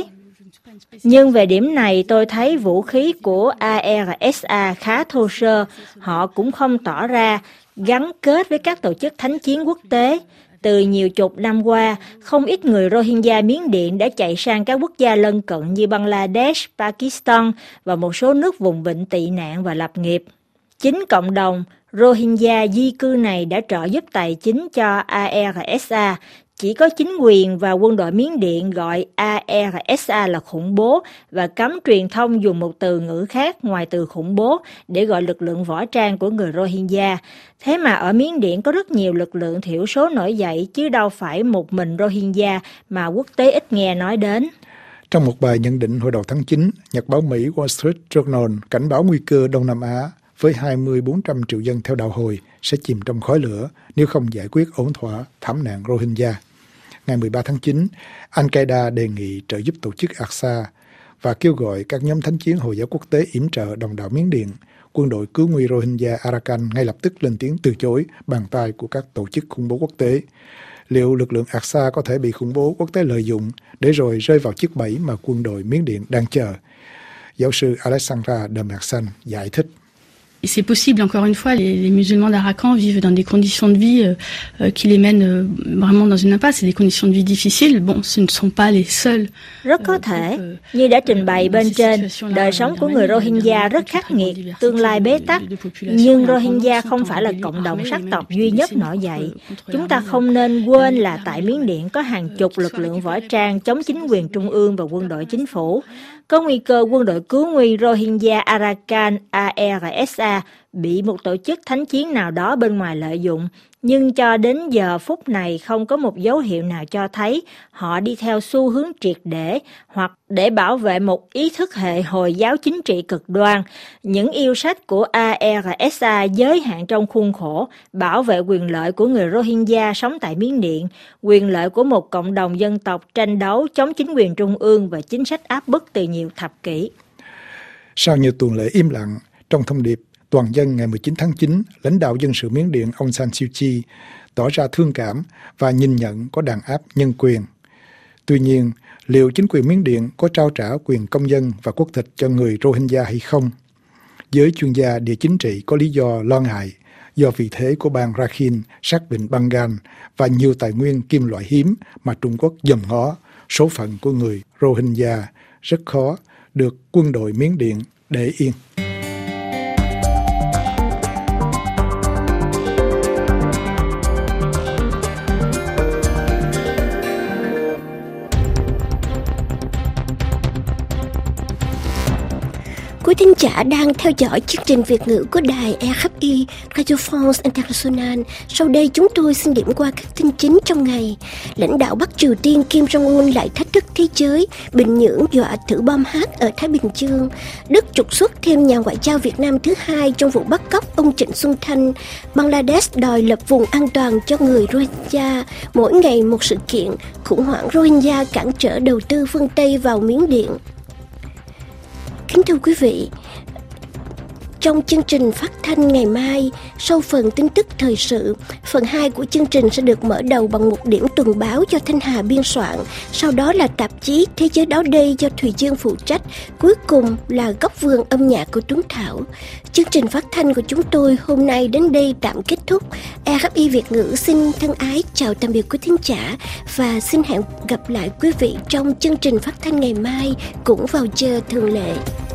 Nhưng về điểm này tôi thấy vũ khí của a rờ ét a khá thô sơ, họ cũng không tỏ ra gắn kết với các tổ chức thánh chiến quốc tế. Từ nhiều chục năm qua, không ít người Rohingya Miến Điện đã chạy sang các quốc gia lân cận như Bangladesh, Pakistan và một số nước vùng vịnh tị nạn và lập nghiệp. Chính cộng đồng Rohingya di cư này đã trợ giúp tài chính cho a rờ ét a. Chỉ có chính quyền và quân đội Miến Điện gọi a rờ ét a là khủng bố và cấm truyền thông dùng một từ ngữ khác ngoài từ khủng bố để gọi lực lượng võ trang của người Rohingya. Thế mà ở Miến Điện có rất nhiều lực lượng thiểu số nổi dậy chứ đâu phải một mình Rohingya mà quốc tế ít nghe nói đến. Trong một bài nhận định hồi đầu tháng chín, nhật báo Mỹ Wall Street Journal cảnh báo nguy cơ Đông Nam Á với hai mươi bốn trăm triệu dân theo đạo Hồi sẽ chìm trong khói lửa nếu không giải quyết ổn thỏa thảm nạn Rohingya. Ngày mười ba tháng chín, Al-Qaeda đề nghị trợ giúp tổ chức Aqsa và kêu gọi các nhóm thánh chiến Hồi giáo quốc tế yểm trợ đồng đạo Miến Điện. Quân đội cứu nguy Rohingya Arakan ngay lập tức lên tiếng từ chối bàn tay của các tổ chức khủng bố quốc tế. Liệu lực lượng Aqsa có thể bị khủng bố quốc tế lợi dụng để rồi rơi vào chiếc bẫy mà quân đội Miến Điện đang chờ? Giáo sư Alexandra de Mersan giải thích. C'est possible, encore une fois, les, les musulmans d'Arakan vivent dans des conditions de vie euh, qui les mènent euh, vraiment dans une impasse. C'est des conditions de vie difficiles. Bon, ce ne sont pas les seuls. Rất có thể, như đã trình bày bên trên, đời sống của người Rohingya rất khắc nghiệt, tương lai bế tắc. Nhưng Rohingya không phải là cộng đồng sắc tộc duy nhất nổi dậy. Chúng ta không nên quên là tại Miến Điện có hàng chục lực lượng võ trang chống chính quyền trung ương và quân đội chính phủ. Có nguy cơ quân đội cứu nguy Rohingya Arakan a rờ ét a bị một tổ chức thánh chiến nào đó bên ngoài lợi dụng, nhưng cho đến giờ phút này không có một dấu hiệu nào cho thấy họ đi theo xu hướng triệt để hoặc để bảo vệ một ý thức hệ Hồi giáo chính trị cực đoan. Những yêu sách của a rờ ét a giới hạn trong khuôn khổ bảo vệ quyền lợi của người Rohingya sống tại Miến Điện, quyền lợi của một cộng đồng dân tộc tranh đấu chống chính quyền trung ương và chính sách áp bức từ nhiều thập kỷ. Sau nhiều tuần lễ im lặng, trong thông điệp toàn dân ngày mười chín tháng chín, lãnh đạo dân sự Miến Điện Aung San Suu Kyi tỏ ra thương cảm và nhìn nhận có đàn áp nhân quyền. Tuy nhiên, liệu chính quyền Miến Điện có trao trả quyền công dân và quốc tịch cho người Rohingya hay không? Giới chuyên gia địa chính trị có lý do lo ngại do vị thế của bang Rakhine sát vịnh Bengal và nhiều tài nguyên kim loại hiếm mà Trung Quốc dòm ngó, số phận của người Rohingya rất khó được quân đội Miến Điện để yên. Quý thính giả đang theo dõi chương trình Việt ngữ của đài rờ ép i Radio France International. Sau đây chúng tôi xin điểm qua các tin chính trong ngày. Lãnh đạo Bắc Triều Tiên Kim Jong-un lại thách thức thế giới, Bình Nhưỡng dọa thử bom hạt ở Thái Bình Dương. Đức trục xuất thêm nhà ngoại giao Việt Nam thứ hai trong vụ bắt cóc ông Trịnh Xuân Thanh. Bangladesh đòi lập vùng an toàn cho người Rohingya. Mỗi ngày một sự kiện, khủng hoảng Rohingya cản trở đầu tư phương Tây vào Miến Điện. Kính thưa quý vị, trong chương trình phát thanh ngày mai, sau phần tin tức thời sự, phần hai của chương trình sẽ được mở đầu bằng một điểm tuần báo do Thanh Hà biên soạn, sau đó là tạp chí Thế giới đó đây do Thùy Dương phụ trách, cuối cùng là góc vườn âm nhạc của Tuấn Thảo. Chương trình phát thanh của chúng tôi hôm nay đến đây tạm kết thúc. rờ ép i Việt ngữ xin thân ái chào tạm biệt quý thính giả và xin hẹn gặp lại quý vị trong chương trình phát thanh ngày mai cũng vào giờ thường lệ.